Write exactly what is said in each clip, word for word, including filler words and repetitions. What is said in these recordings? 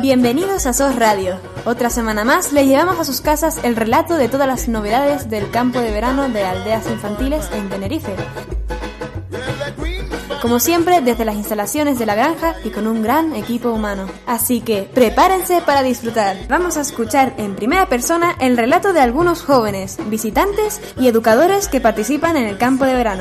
Bienvenidos a SOS Radio. Otra semana más les llevamos a sus casas el relato de todas las novedades del campo de verano de Aldeas Infantiles en Tenerife. Como siempre, desde las instalaciones de la granja y con un gran equipo humano. Así que prepárense para disfrutar. Vamos a escuchar en primera persona el relato de algunos jóvenes, visitantes y educadores que participan en el campo de verano.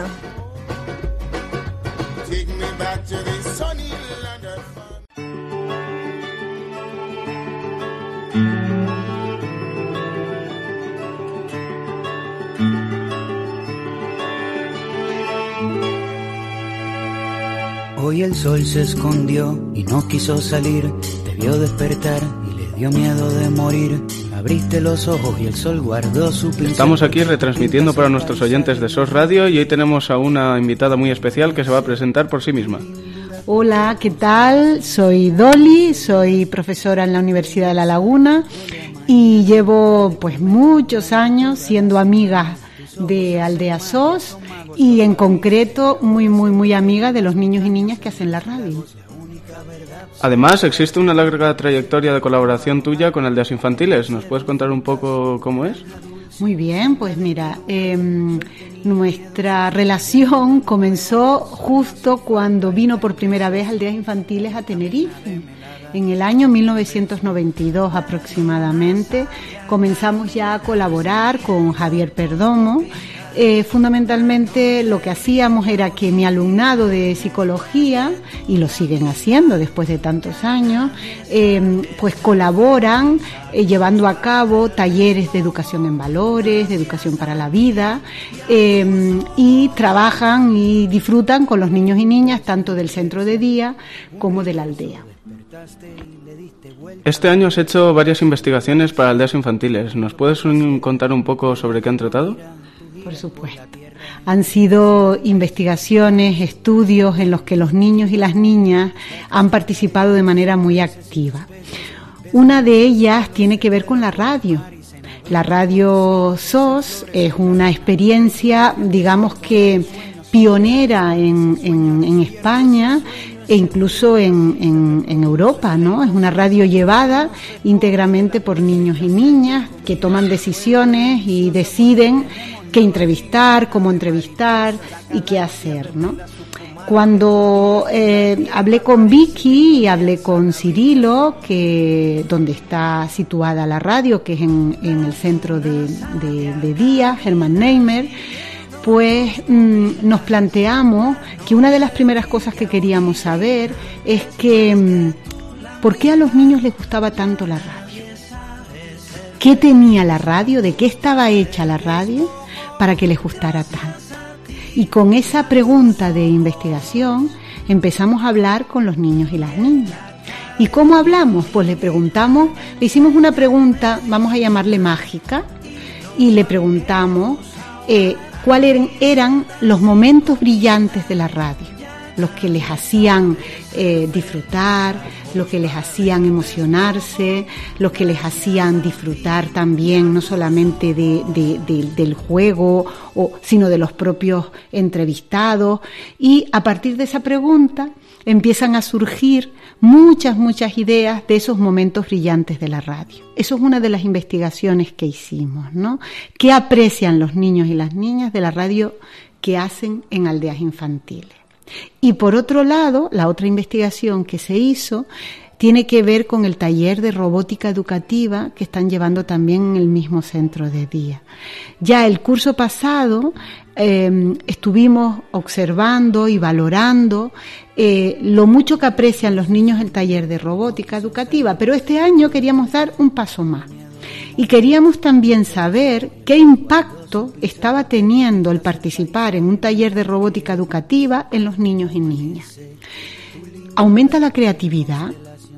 Hoy el sol se escondió y no quiso salir, te vio despertar y le dio miedo de morir. Abriste los ojos y el sol guardó su pincel. Estamos aquí retransmitiendo para nuestros oyentes de SOS Radio y hoy tenemos a una invitada muy especial que se va a presentar por sí misma. Hola, ¿qué tal? Soy Dolly, soy profesora en la Universidad de La Laguna y llevo pues muchos años siendo amiga de Aldea SOS y en concreto muy muy muy amiga de los niños y niñas que hacen la radio. Además, existe una larga trayectoria de colaboración tuya con Aldeas Infantiles. ¿Nos puedes contar un poco cómo es? Muy bien, pues mira, eh, nuestra relación comenzó justo cuando vino por primera vez Aldeas Infantiles a Tenerife. En el año mil novecientos noventa y dos aproximadamente comenzamos ya a colaborar con Javier Perdomo. Eh, fundamentalmente lo que hacíamos era que mi alumnado de psicología, y lo siguen haciendo después de tantos años, eh, pues colaboran eh, llevando a cabo talleres de educación en valores, de educación para la vida, eh, y trabajan y disfrutan con los niños y niñas tanto del centro de día como de la aldea. Este año has hecho varias investigaciones para Aldeas Infantiles. ¿Nos puedes un, contar un poco sobre qué han tratado? Por supuesto. Han sido investigaciones, estudios en los que los niños y las niñas han participado de manera muy activa. Una de ellas tiene que ver con la radio. La radio SOS es una experiencia, digamos que pionera en, en, en España e incluso en, en, en Europa, ¿no? Es una radio llevada íntegramente por niños y niñas que toman decisiones y deciden qué entrevistar, cómo entrevistar y qué hacer, ¿no? Cuando eh, hablé con Vicky y hablé con Cirilo, que donde está situada la radio, que es en, en el centro de, de, de día, Hermann Neimer, pues mmm, nos planteamos que una de las primeras cosas que queríamos saber es que mmm, ¿por qué a los niños les gustaba tanto la radio? ¿Qué tenía la radio? ¿De qué estaba hecha la radio para que les gustara tanto? Y con esa pregunta de investigación empezamos a hablar con los niños y las niñas. ¿Y cómo hablamos? Pues le preguntamos, le hicimos una pregunta, vamos a llamarle mágica, y le preguntamos eh, cuáles eran, eran los momentos brillantes de la radio, los que les hacían eh, disfrutar, los que les hacían emocionarse, los que les hacían disfrutar también no solamente de, de, de, del juego, o, sino de los propios entrevistados. Y a partir de esa pregunta empiezan a surgir muchas, muchas ideas de esos momentos brillantes de la radio. Eso es una de las investigaciones que hicimos, ¿no? ¿Qué aprecian los niños y las niñas de la radio que hacen en Aldeas Infantiles? Y por otro lado, la otra investigación que se hizo tiene que ver con el taller de robótica educativa que están llevando también en el mismo centro de día. Ya el curso pasado eh, estuvimos observando y valorando eh, lo mucho que aprecian los niños el taller de robótica educativa, pero este año queríamos dar un paso más. Y queríamos también saber qué impacto estaba teniendo el participar en un taller de robótica educativa en los niños y niñas. ¿Aumenta la creatividad?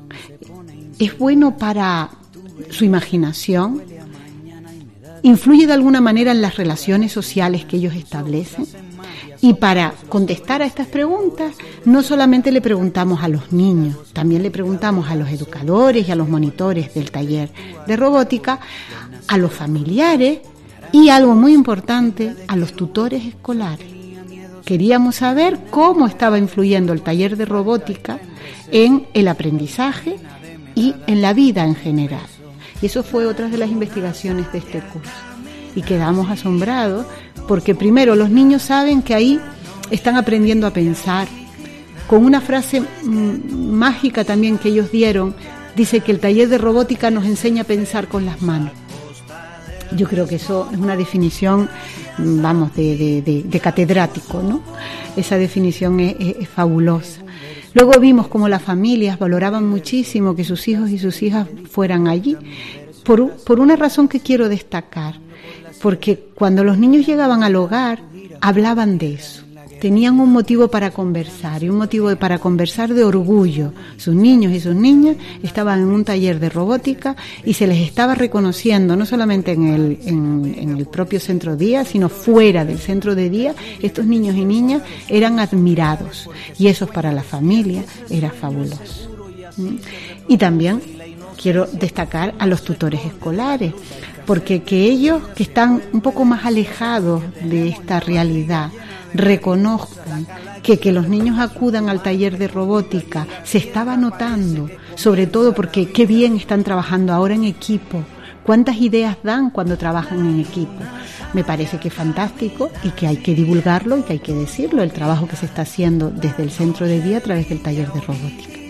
¿Es bueno para su imaginación? ¿Influye de alguna manera en las relaciones sociales que ellos establecen? Y para contestar a estas preguntas, no solamente le preguntamos a los niños, también le preguntamos a los educadores y a los monitores del taller de robótica, a los familiares y, algo muy importante, a los tutores escolares. Queríamos saber cómo estaba influyendo el taller de robótica en el aprendizaje y en la vida en general. Y eso fue otra de las investigaciones de este curso. Y quedamos asombrados porque primero los niños saben que ahí están aprendiendo a pensar. Con una frase mmm, mágica también que ellos dieron, dice que el taller de robótica nos enseña a pensar con las manos. Yo creo que eso es una definición, vamos, de, de, de, de catedrático, ¿no? Esa definición es, es, es fabulosa. Luego vimos cómo las familias valoraban muchísimo que sus hijos y sus hijas fueran allí, por, por una razón que quiero destacar, porque cuando los niños llegaban al hogar, hablaban de eso. Tenían un motivo para conversar, y un motivo para conversar de orgullo. Sus niños y sus niñas estaban en un taller de robótica y se les estaba reconociendo, no solamente en el, en, en el propio centro de día, sino fuera del centro de día. Estos niños y niñas eran admirados, y eso para la familia era fabuloso. Y también quiero destacar a los tutores escolares, porque que ellos, que están un poco más alejados de esta realidad, reconozcan que que los niños acudan al taller de robótica se estaba notando, sobre todo porque qué bien están trabajando ahora en equipo, cuántas ideas dan cuando trabajan en equipo. Me parece que es fantástico y que hay que divulgarlo y que hay que decirlo, el trabajo que se está haciendo desde el centro de día a través del taller de robótica.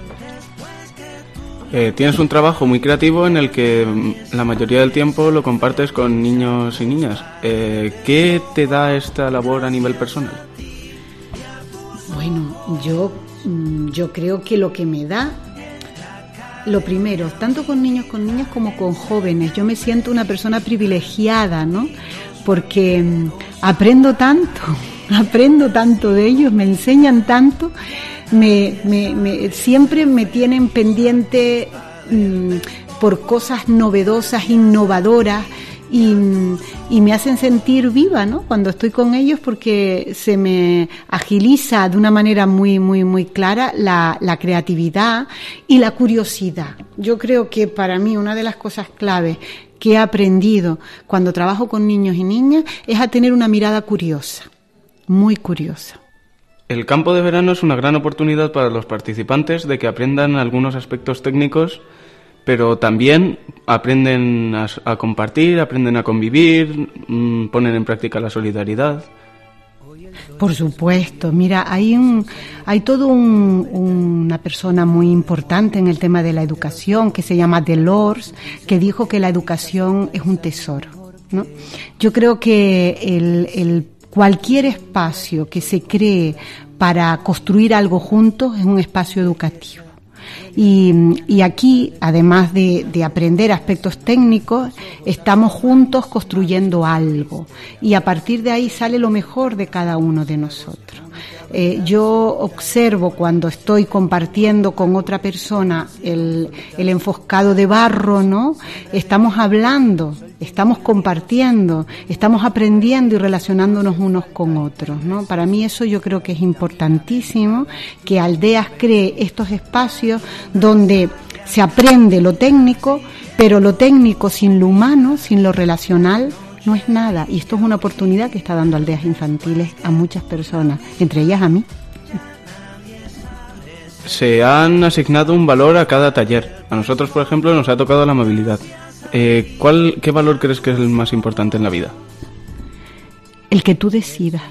Eh, tienes un trabajo muy creativo en el que la mayoría del tiempo lo compartes con niños y niñas. Eh, ¿Qué te da esta labor a nivel personal? Bueno, yo, yo creo que lo que me da, lo primero, tanto con niños, con niñas como con jóvenes, yo me siento una persona privilegiada, ¿no? Porque aprendo tanto, aprendo tanto de ellos, me enseñan tanto. Me, me, me, siempre me tienen pendiente mmm, por cosas novedosas, innovadoras, y, y me hacen sentir viva, ¿no? Cuando estoy con ellos, porque se me agiliza de una manera muy, muy, muy clara la, la creatividad y la curiosidad. Yo creo que para mí una de las cosas claves que he aprendido cuando trabajo con niños y niñas es a tener una mirada curiosa, muy curiosa. El campo de verano es una gran oportunidad para los participantes de que aprendan algunos aspectos técnicos, pero también aprenden a, a compartir, aprenden a convivir, mmm, ponen en práctica la solidaridad. Por supuesto, mira, hay un, hay todo un, una persona muy importante en el tema de la educación que se llama Delors, que dijo que la educación es un tesoro, ¿no? Yo creo que el, el cualquier espacio que se cree para construir algo juntos es un espacio educativo. Y, y aquí, además de, de aprender aspectos técnicos, estamos juntos construyendo algo. Y a partir de ahí sale lo mejor de cada uno de nosotros. Eh, yo observo cuando estoy compartiendo con otra persona el, el enfoscado de barro, ¿no? Estamos hablando, estamos compartiendo, estamos aprendiendo y relacionándonos unos con otros, ¿no? Para mí eso yo creo que es importantísimo, que Aldeas cree estos espacios donde se aprende lo técnico, pero lo técnico sin lo humano, sin lo relacional, no es nada. Y esto es una oportunidad que está dando Aldeas Infantiles a muchas personas, entre ellas a mí. Se han asignado un valor a cada taller. A nosotros, por ejemplo, nos ha tocado la amabilidad. Eh, ¿cuál, ¿Qué valor crees que es el más importante en la vida? El que tú decidas.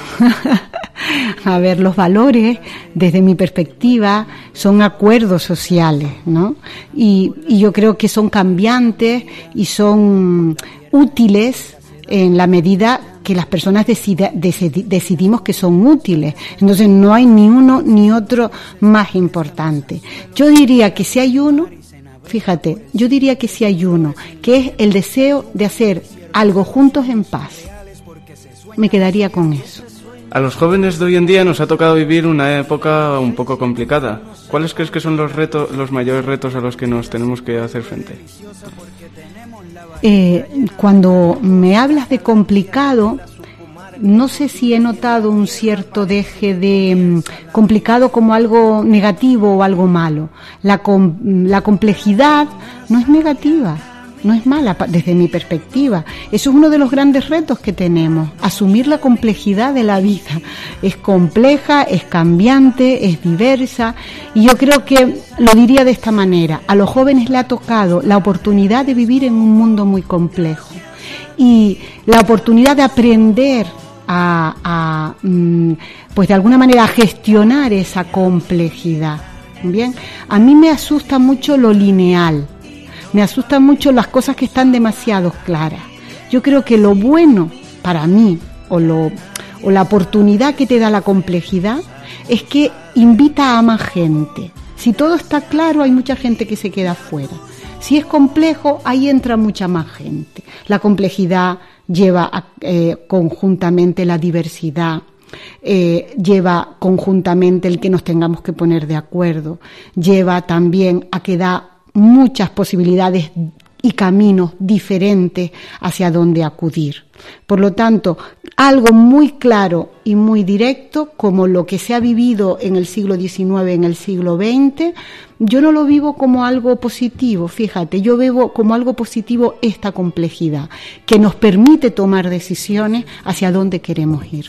A ver, los valores, desde mi perspectiva, son acuerdos sociales, ¿no? Y, y yo creo que son cambiantes y son útiles en la medida que las personas decida, decidi, decidimos que son útiles. Entonces no hay ni uno ni otro más importante. Yo diría que si hay uno, fíjate, yo diría que si hay uno, que es el deseo de hacer algo juntos en paz. Me quedaría con eso. A los jóvenes de hoy en día nos ha tocado vivir una época un poco complicada. ¿Cuáles crees que son los retos, los mayores retos a los que nos tenemos que hacer frente? Eh, cuando me hablas de complicado, no sé si he notado un cierto deje de um, complicado como algo negativo o algo malo. La, com, la complejidad no es negativa. no es mala desde mi perspectiva. Eso es uno de los grandes retos que tenemos, asumir la complejidad de la vida. Es compleja, es cambiante, es diversa, y yo creo que lo diría de esta manera: a los jóvenes le ha tocado la oportunidad de vivir en un mundo muy complejo y la oportunidad de aprender a, a pues de alguna manera a gestionar esa complejidad. Bien, a mí me asusta mucho lo lineal, me asustan mucho las cosas que están demasiado claras. Yo creo que lo bueno para mí, o, lo, o la oportunidad que te da la complejidad, es que invita a más gente. Si todo está claro, hay mucha gente que se queda fuera. Si es complejo, ahí entra mucha más gente. La complejidad lleva a, eh, conjuntamente la diversidad, eh, lleva conjuntamente el que nos tengamos que poner de acuerdo, lleva también a que da muchas posibilidades y caminos diferentes hacia dónde acudir. Por lo tanto, algo muy claro y muy directo, como lo que se ha vivido en el siglo diecinueve, en el siglo veinte, yo no lo vivo como algo positivo. Fíjate, yo veo como algo positivo esta complejidad, que nos permite tomar decisiones hacia dónde queremos ir.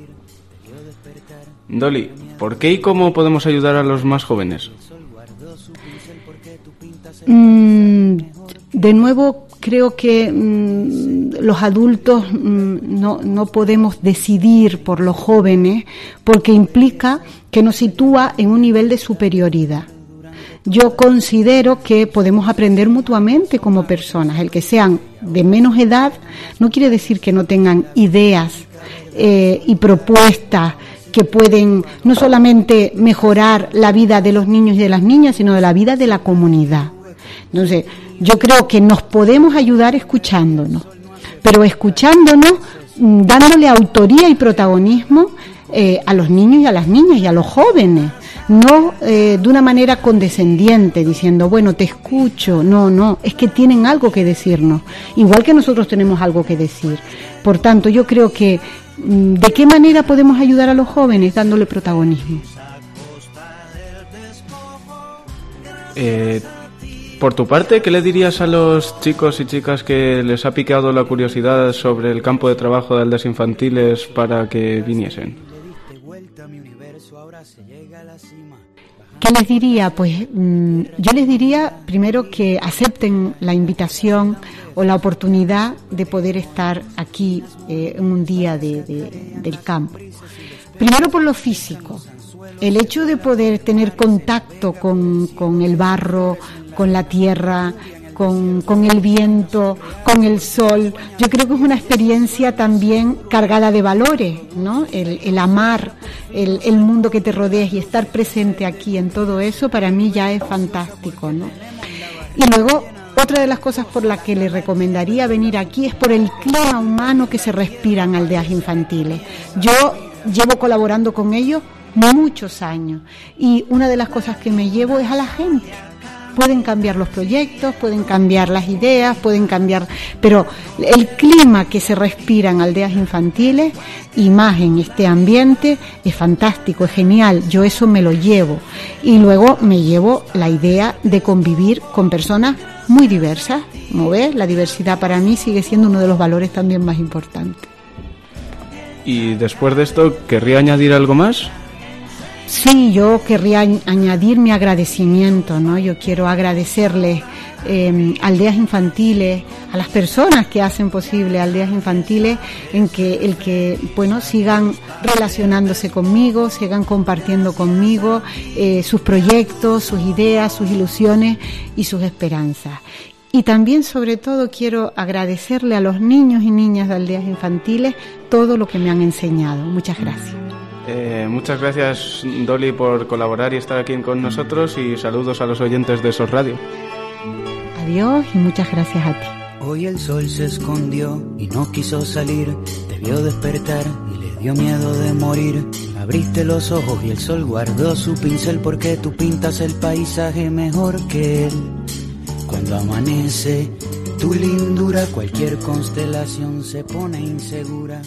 Dolly, ¿por qué y cómo podemos ayudar a los más jóvenes? Mm, de nuevo, creo que mmm, los adultos mmm, no, no podemos decidir por los jóvenes, porque implica que nos sitúa en un nivel de superioridad. Yo considero que podemos aprender mutuamente como personas. El que sean de menos edad no quiere decir que no tengan ideas eh, y propuestas que pueden no solamente mejorar la vida de los niños y de las niñas, sino de la vida de la comunidad. Entonces, yo creo que nos podemos ayudar escuchándonos, pero escuchándonos, dándole autoría y protagonismo eh, a los niños y a las niñas y a los jóvenes, no eh, de una manera condescendiente, diciendo, bueno, te escucho. No, no, es que tienen algo que decirnos, igual que nosotros tenemos algo que decir. Por tanto, yo creo que, ¿de qué manera podemos ayudar a los jóvenes? Dándole protagonismo. Eh... Por tu parte, ¿qué le dirías a los chicos y chicas que les ha picado la curiosidad sobre el campo de trabajo de aldeas infantiles para que viniesen? ¿Qué les diría? Pues mmm, yo les diría primero que acepten la invitación o la oportunidad de poder estar aquí eh, en un día de, de, del campo. Primero por lo físico. El hecho de poder tener contacto con, con el barro, con la tierra, con, con el viento, con el sol, yo creo que es una experiencia también cargada de valores, ¿no? El, el amar el, el mundo que te rodea y estar presente aquí en todo eso, para mí ya es fantástico, ¿no? Y luego, otra de las cosas por las que le recomendaría venir aquí es por el clima humano que se respira en aldeas infantiles. Yo llevo colaborando con ellos muchos años y una de las cosas que me llevo es a la gente. Pueden cambiar los proyectos, pueden cambiar las ideas, pueden cambiar, pero el clima que se respira en aldeas infantiles y más en este ambiente es fantástico, es genial. Yo eso me lo llevo y luego me llevo la idea de convivir con personas muy diversas. ¿No ves? La diversidad para mí sigue siendo uno de los valores también más importantes. Y después de esto, ¿querría añadir algo más? Sí, yo querría añadir mi agradecimiento, ¿no? Yo quiero agradecerles eh, aldeas infantiles, a las personas que hacen posible aldeas infantiles, en que el que, bueno, sigan relacionándose conmigo, sigan compartiendo conmigo eh, sus proyectos, sus ideas, sus ilusiones y sus esperanzas. Y también, sobre todo, quiero agradecerle a los niños y niñas de aldeas infantiles todo lo que me han enseñado. Muchas gracias. Eh, muchas gracias, Dolly, por colaborar y estar aquí con nosotros, y saludos a los oyentes de SOS Radio. Adiós y muchas gracias a ti. Hoy el sol se escondió y no quiso salir, te vio despertar y le dio miedo de morir. Abriste los ojos y el sol guardó su pincel, porque tú pintas el paisaje mejor que él. Cuando amanece tu lindura, cualquier constelación se pone insegura.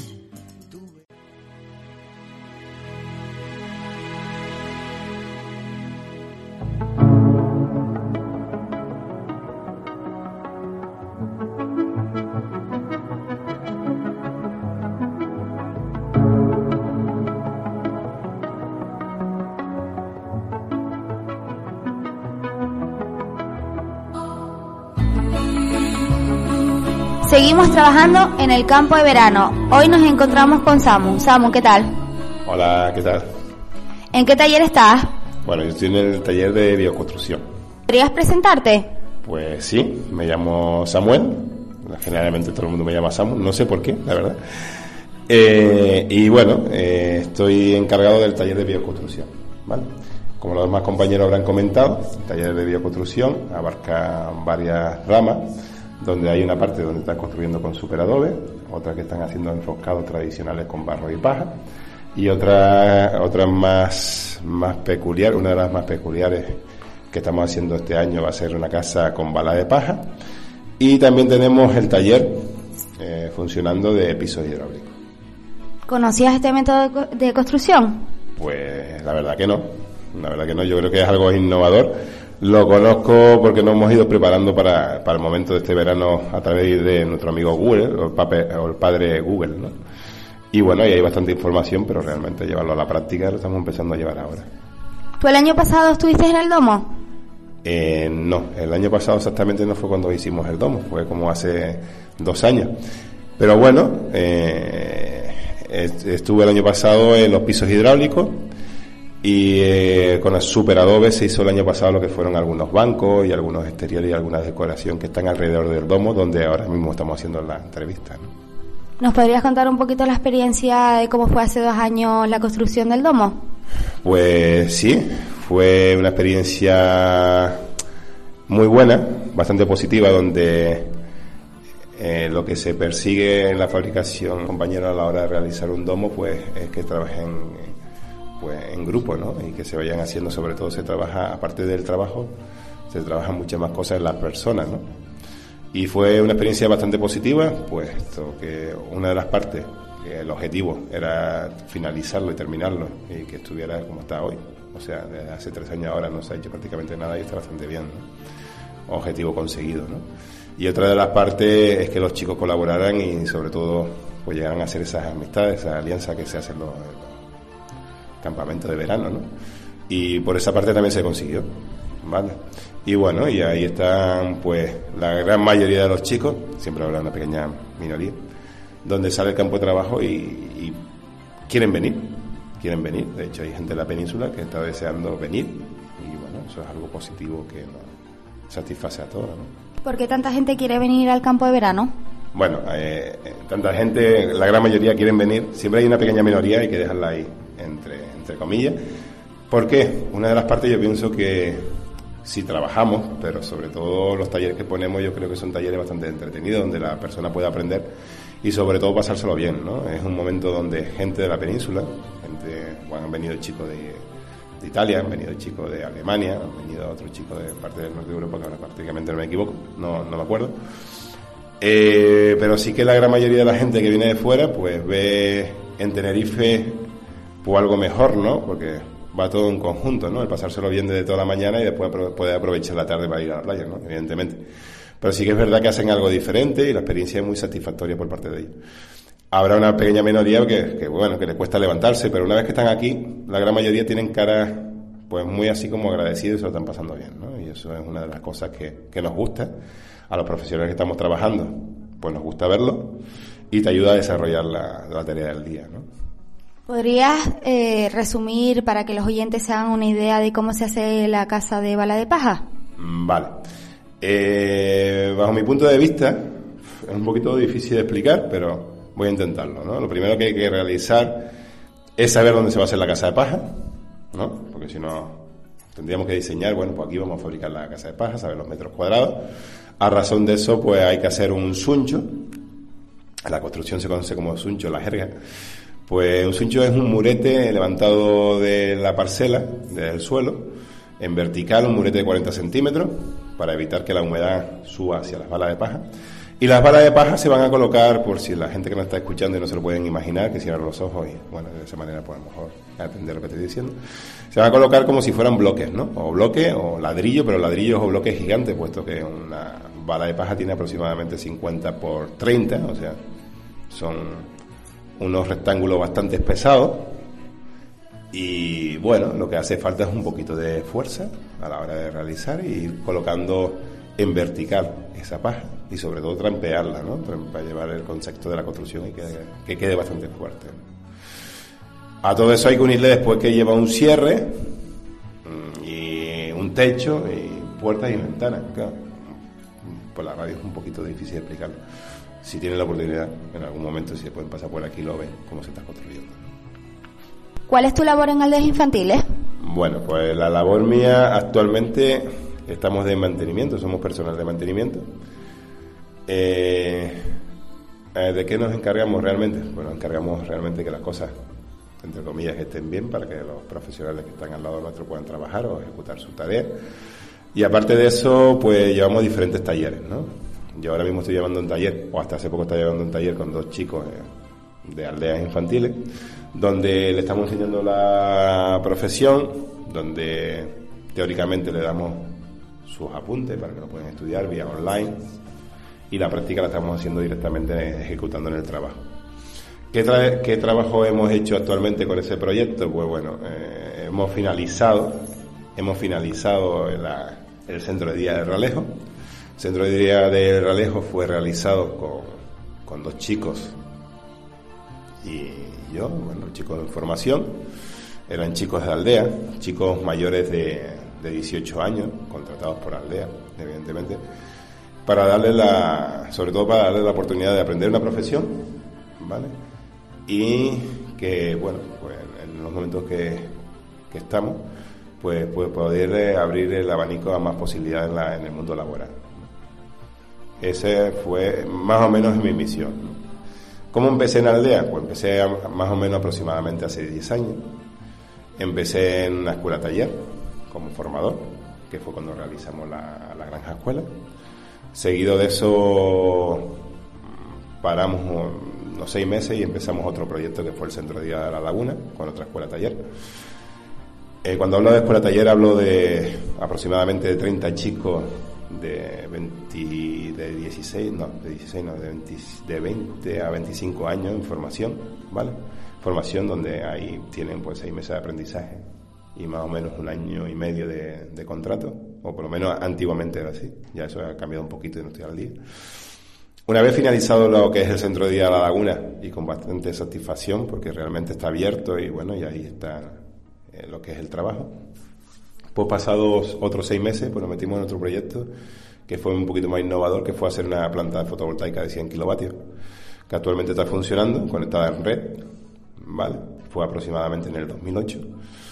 Seguimos trabajando en el campo de verano. Hoy nos encontramos con Samu. Samu, ¿qué tal? Hola, ¿qué tal? ¿En qué taller estás? Bueno, yo estoy en el taller de bioconstrucción. ¿Podrías presentarte? Pues sí, me llamo Samuel. Generalmente todo el mundo me llama Samu, no sé por qué, la verdad. Eh, y bueno, eh, estoy encargado del taller de bioconstrucción, ¿vale? Como los demás compañeros habrán comentado, el taller de bioconstrucción abarca varias ramas, donde hay una parte donde están construyendo con superadobe, otra que están haciendo enroscados tradicionales con barro y paja, y otra, otra más, más peculiar, una de las más peculiares que estamos haciendo este año va a ser una casa con bala de paja, y también tenemos el taller eh, funcionando de pisos hidráulicos. ¿Conocías este método de, de construcción? Pues la verdad que no, la verdad que no, yo creo que es algo innovador. Lo conozco porque nos hemos ido preparando para, para el momento de este verano a través de nuestro amigo Google, o el, pape, o el padre Google, ¿no? Y bueno, ahí hay bastante información, pero realmente llevarlo a la práctica lo estamos empezando a llevar ahora. ¿Tú el año pasado estuviste en el domo? Eh, no, el año pasado exactamente no fue cuando hicimos el domo, fue como hace dos años. Pero bueno, eh, estuve el año pasado en los pisos hidráulicos. Y eh, con el superadobe se hizo el año pasado lo que fueron algunos bancos y algunos exteriores y alguna decoración que están alrededor del domo, donde ahora mismo estamos haciendo la entrevista, ¿no? ¿Nos podrías contar un poquito la experiencia de cómo fue hace dos años la construcción del domo? Pues sí, fue una experiencia muy buena, bastante positiva, donde eh, lo que se persigue en la fabricación, compañeros, a la hora de realizar un domo, pues es que trabajen pues en grupo, ¿no? Y que se vayan haciendo, sobre todo se trabaja, aparte del trabajo, se trabajan muchas más cosas en las personas, ¿no? Y fue una experiencia bastante positiva, puesto que una de las partes, que el objetivo era finalizarlo y terminarlo, y que estuviera como está hoy. O sea, desde hace tres años ahora no se ha hecho prácticamente nada y está bastante bien, ¿no? Objetivo conseguido, ¿no? Y otra de las partes es que los chicos colaboraran y sobre todo pues llegaran a hacer esas amistades, esa alianza que se hacen los campamento de verano, ¿no? Y por esa parte también se consiguió, ¿vale? Y bueno, y ahí están pues la gran mayoría de los chicos, siempre habrá una pequeña minoría, donde sale el campo de trabajo y, y quieren venir, quieren venir. De hecho hay gente en la península que está deseando venir y bueno, eso es algo positivo que nos satisface a todos, ¿no? ¿Por qué tanta gente quiere venir al campo de verano? Bueno, eh, tanta gente, la gran mayoría quieren venir, siempre hay una pequeña minoría, hay que dejarla ahí entre, entre comillas. ¿Por qué? Una de las partes yo pienso que si trabajamos, pero sobre todo los talleres que ponemos yo creo que son talleres bastante entretenidos, donde la persona puede aprender y sobre todo pasárselo bien, ¿no? Es un momento donde gente de la península, gente, bueno, han venido chicos de, de Italia, han venido chicos de Alemania, han venido otros chicos de parte del norte de Europa, que ahora prácticamente no me equivoco, no, no me acuerdo. Eh, pero sí que la gran mayoría de la gente que viene de fuera pues ve en Tenerife pues algo mejor, ¿no? Porque va todo en conjunto, ¿no? El pasárselo bien desde toda la mañana y después poder aprovechar la tarde para ir a la playa, ¿no? Evidentemente. Pero sí que es verdad que hacen algo diferente y la experiencia es muy satisfactoria por parte de ellos. Habrá una pequeña minoría que, que bueno, que les cuesta levantarse, pero una vez que están aquí, la gran mayoría tienen caras pues muy así como agradecidos y se lo están pasando bien, ¿no? Y eso es una de las cosas que, que nos gusta. A los profesionales que estamos trabajando, pues nos gusta verlo y te ayuda a desarrollar la, la tarea del día, ¿no? ¿Podrías eh, resumir para que los oyentes se hagan una idea de cómo se hace la casa de bala de paja? Vale. Eh, bajo mi punto de vista, es un poquito difícil de explicar, pero voy a intentarlo, ¿no? Lo primero que hay que realizar es saber dónde se va a hacer la casa de paja, ¿no? Porque si no, tendríamos que diseñar, bueno, pues aquí vamos a fabricar la casa de paja, saber los metros cuadrados. A razón de eso, pues hay que hacer un suncho. La construcción se conoce como suncho, la jerga. Pues un suncho es un murete levantado de la parcela, del suelo, en vertical, un murete de cuarenta centímetros, para evitar que la humedad suba hacia las balas de paja. Y las balas de paja se van a colocar, por si la gente que nos está escuchando y no se lo pueden imaginar, que cierran los ojos y, bueno, de esa manera pues a lo mejor entender lo que estoy diciendo. Se van a colocar como si fueran bloques, ¿no? O bloques o ladrillo, pero ladrillos o bloques gigantes, puesto que una bala de paja tiene aproximadamente cincuenta por treinta, o sea, son unos rectángulos bastante pesados. Y bueno, lo que hace falta es un poquito de fuerza a la hora de realizar y ir colocando en vertical esa paja y sobre todo trampearla, ¿no? Para llevar el concepto de la construcción y que, que quede bastante fuerte. A todo eso hay que unirle después que lleva un cierre y un techo y puertas y ventanas. Claro, por la radio es un poquito difícil de explicarlo. Si tienen la oportunidad, en algún momento, si se pueden pasar por aquí, lo ven cómo se está construyendo. ¿Cuál es tu labor en Aldeas Infantiles? Bueno, pues la labor mía actualmente, estamos de mantenimiento, somos personal de mantenimiento. Eh, ¿De qué nos encargamos realmente? Pues nos encargamos realmente que las cosas, entre comillas, estén bien para que los profesionales que están al lado nuestro puedan trabajar o ejecutar sus tareas. Y aparte de eso, pues llevamos diferentes talleres, ¿no? Yo ahora mismo estoy llevando un taller, o hasta hace poco estaba llevando un taller con dos chicos de, de Aldeas Infantiles, donde le estamos enseñando la profesión, donde teóricamente le damos sus apuntes para que lo puedan estudiar vía online, y la práctica la estamos haciendo directamente ejecutando en el trabajo. ¿Qué, tra- qué trabajo hemos hecho actualmente con ese proyecto? Pues bueno, eh, hemos finalizado, hemos finalizado la, el centro de día de Ralejo. El centro de día de Ralejo fue realizado con, con dos chicos y yo, bueno, chicos en formación, eran chicos de Aldea, chicos mayores de, de dieciocho años, contratados por Aldea, evidentemente, para darle la, sobre todo para darle la oportunidad de aprender una profesión, ¿vale? Y que, bueno, pues en los momentos que, que estamos, pues, pues poder abrir el abanico a más posibilidades en, la, en el mundo laboral. Ese fue más o menos mi misión, ¿no? ¿Cómo empecé en Aldea? Pues empecé a, más o menos aproximadamente hace diez años. Empecé en una escuela taller como formador, que fue cuando realizamos la, la granja escuela. Seguido de eso paramos unos seis meses y empezamos otro proyecto que fue el Centro de Día de la Laguna, con otra escuela taller. Eh, cuando hablo de escuela taller hablo de aproximadamente de treinta chicos de veinte, de dieciséis, no, de dieciséis, no, de veinte, de veinte a veinticinco años en formación, ¿vale? Formación donde ahí tienen pues seis meses de aprendizaje y más o menos un año y medio de, de contrato, o por lo menos antiguamente era así, ya eso ha cambiado un poquito y no estoy al día. Una vez finalizado lo que es el Centro de Día de la Laguna, y con bastante satisfacción porque realmente está abierto y bueno, y ahí está eh, lo que es el trabajo. Pues pasados otros seis meses, pues nos metimos en otro proyecto que fue un poquito más innovador, que fue hacer una planta fotovoltaica de cien kilovatios, que actualmente está funcionando, conectada en red, ¿vale? Fue aproximadamente en el dos mil ocho.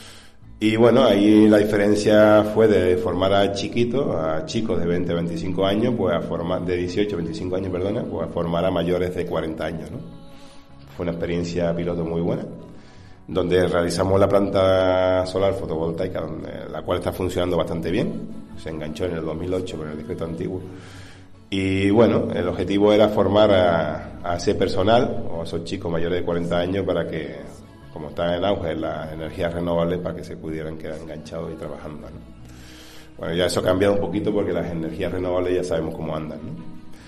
Y bueno, ahí la diferencia fue de formar a chiquitos, a chicos de veinte a veinticinco años, pues a formar, de dieciocho a veinticinco años, perdona, pues a formar a mayores de cuarenta años, ¿no? Fue una experiencia piloto muy buena, donde realizamos la planta solar fotovoltaica, donde, la cual está funcionando bastante bien. Se enganchó en el dos mil ocho con el decreto antiguo. Y bueno, el objetivo era formar a, a ese personal, o a esos chicos mayores de cuarenta años, para que, como están en auge las energías renovables, para que se pudieran quedar enganchados y trabajando, ¿no? Bueno, ya eso ha cambiado un poquito porque las energías renovables ya sabemos cómo andan, ¿no?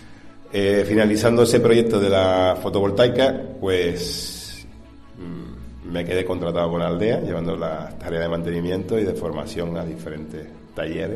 Eh, finalizando ese proyecto de la fotovoltaica, pues me quedé contratado con Aldea, llevando las tareas de mantenimiento y de formación a diferentes talleres,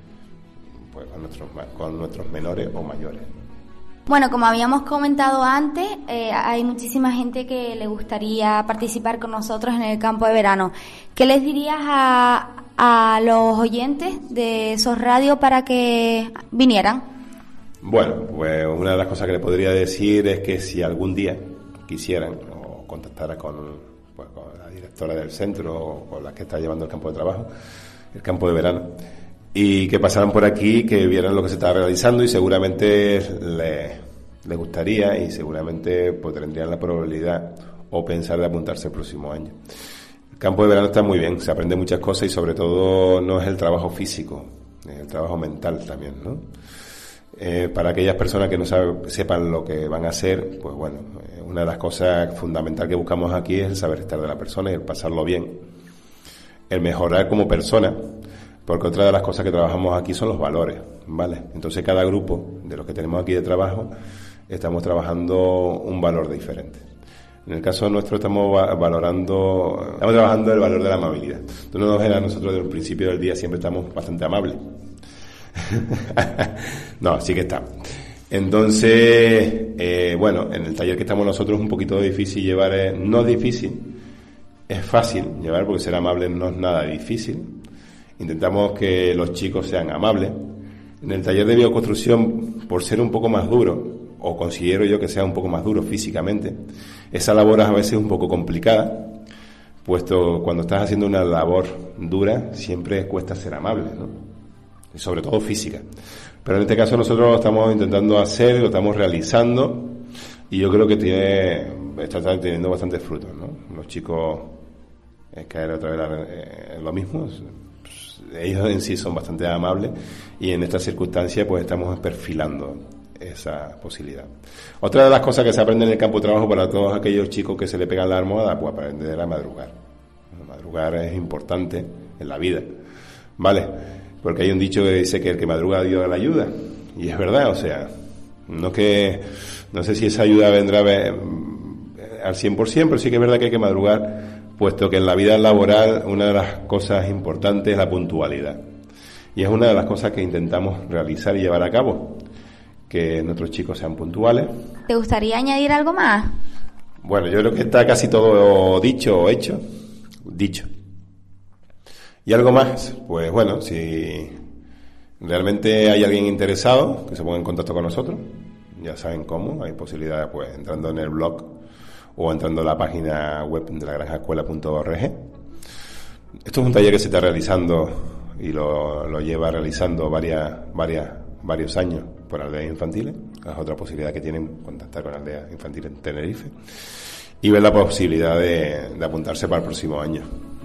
pues con nuestros, con nuestros menores o mayores. Bueno, como habíamos comentado antes, eh, hay muchísima gente que le gustaría participar con nosotros en el campo de verano. ¿Qué les dirías a, a los oyentes de SOS Radio para que vinieran? Bueno, pues una de las cosas que les podría decir es que si algún día quisieran o contactara con, pues, con la directora del centro o con la que está llevando el campo de trabajo, el campo de verano, y que pasaran por aquí, que vieran lo que se está realizando y seguramente les, les gustaría y seguramente pues, tendrían la probabilidad o pensar de apuntarse el próximo año. El campo de verano está muy bien, se aprende muchas cosas y sobre todo no es el trabajo físico, es el trabajo mental también, ¿no? Eh, para aquellas personas que no sabe, sepan lo que van a hacer, pues bueno, eh, una de las cosas fundamentales que buscamos aquí es el saber estar de la persona y el pasarlo bien, el mejorar como persona, porque otra de las cosas que trabajamos aquí son los valores, ¿vale? Entonces cada grupo de los que tenemos aquí de trabajo estamos trabajando un valor diferente. En el caso nuestro estamos valorando, estamos trabajando el valor de la amabilidad. Tú no nos ves a nosotros desde el principio del día, siempre estamos bastante amables. No, sí que está. Entonces, eh, bueno, en el taller que estamos nosotros es un poquito difícil llevar, eh, no es difícil, es fácil llevar, porque ser amable no es nada difícil. Intentamos que los chicos sean amables. En el taller de bioconstrucción, por ser un poco más duro, o considero yo que sea un poco más duro físicamente, esa labor a veces es un poco complicada, puesto cuando estás haciendo una labor dura siempre cuesta ser amable, ¿no? Y sobre todo física. Pero en este caso nosotros lo estamos intentando hacer, lo estamos realizando, y yo creo que tiene, está teniendo bastantes frutos, ¿no? Los chicos, es caer otra vez en lo mismo, ellos en sí son bastante amables, y en estas circunstancias pues estamos perfilando esa posibilidad. Otra de las cosas que se aprende en el campo de trabajo para todos aquellos chicos que se le pegan la almohada, pues aprender a madrugar. Madrugar es importante en la vida, ¿vale? Porque hay un dicho que dice que el que madruga Dios le ayuda, y es verdad, o sea, no que, no sé si esa ayuda vendrá al cien por ciento, pero sí que es verdad que hay que madrugar, puesto que en la vida laboral una de las cosas importantes es la puntualidad, y es una de las cosas que intentamos realizar y llevar a cabo, que nuestros chicos sean puntuales. ¿Te gustaría añadir algo más? Bueno, yo creo que está casi todo dicho o hecho, dicho. ¿Y algo más? Pues bueno, si realmente hay alguien interesado, que se ponga en contacto con nosotros, ya saben cómo, hay posibilidad, pues entrando en el blog o entrando en la página web de la granja escuela punto org. Esto es un taller que se está realizando y lo, lo lleva realizando varias, varias, varios años por Aldeas Infantiles. Es otra posibilidad que tienen, contactar con Aldeas Infantiles en Tenerife y ver la posibilidad de, de apuntarse para el próximo año.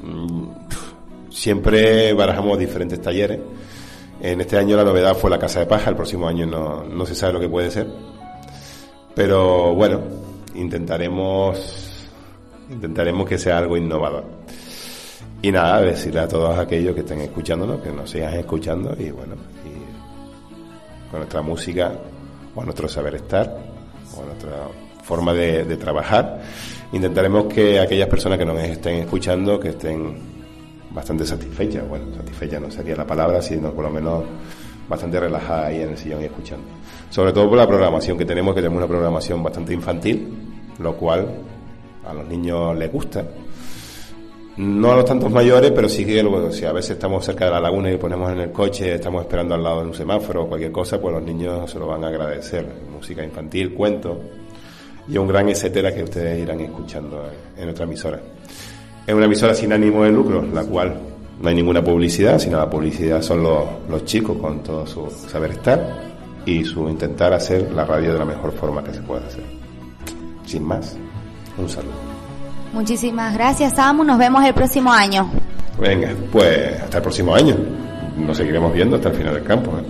Siempre barajamos diferentes talleres. En este año la novedad fue la Casa de Paja, el próximo año no, no se sabe lo que puede ser. Pero bueno, intentaremos intentaremos que sea algo innovador. Y nada, decirle a todos aquellos que estén escuchándonos, que nos sigan escuchando, y bueno, y con nuestra música, o nuestro saber estar, o nuestra forma de, de trabajar, intentaremos que aquellas personas que nos estén escuchando, que estén bastante satisfecha, bueno, satisfecha no sería la palabra, sino por lo menos bastante relajada ahí en el sillón y escuchando. Sobre todo por la programación que tenemos, que tenemos una programación bastante infantil, lo cual a los niños les gusta. No a los tantos mayores, pero sí que bueno, si a veces estamos cerca de la laguna y ponemos en el coche, estamos esperando al lado de un semáforo o cualquier cosa, pues los niños se lo van a agradecer. Música infantil, cuentos y un gran etcétera que ustedes irán escuchando en nuestra emisora. Es una emisora sin ánimo de lucro, la cual no hay ninguna publicidad, sino la publicidad son los, los chicos con todo su saber estar y su intentar hacer la radio de la mejor forma que se pueda hacer. Sin más, un saludo. Muchísimas gracias, Samu. Nos vemos el próximo año. Venga, pues hasta el próximo año. Nos seguiremos viendo hasta el final del campo, ¿eh?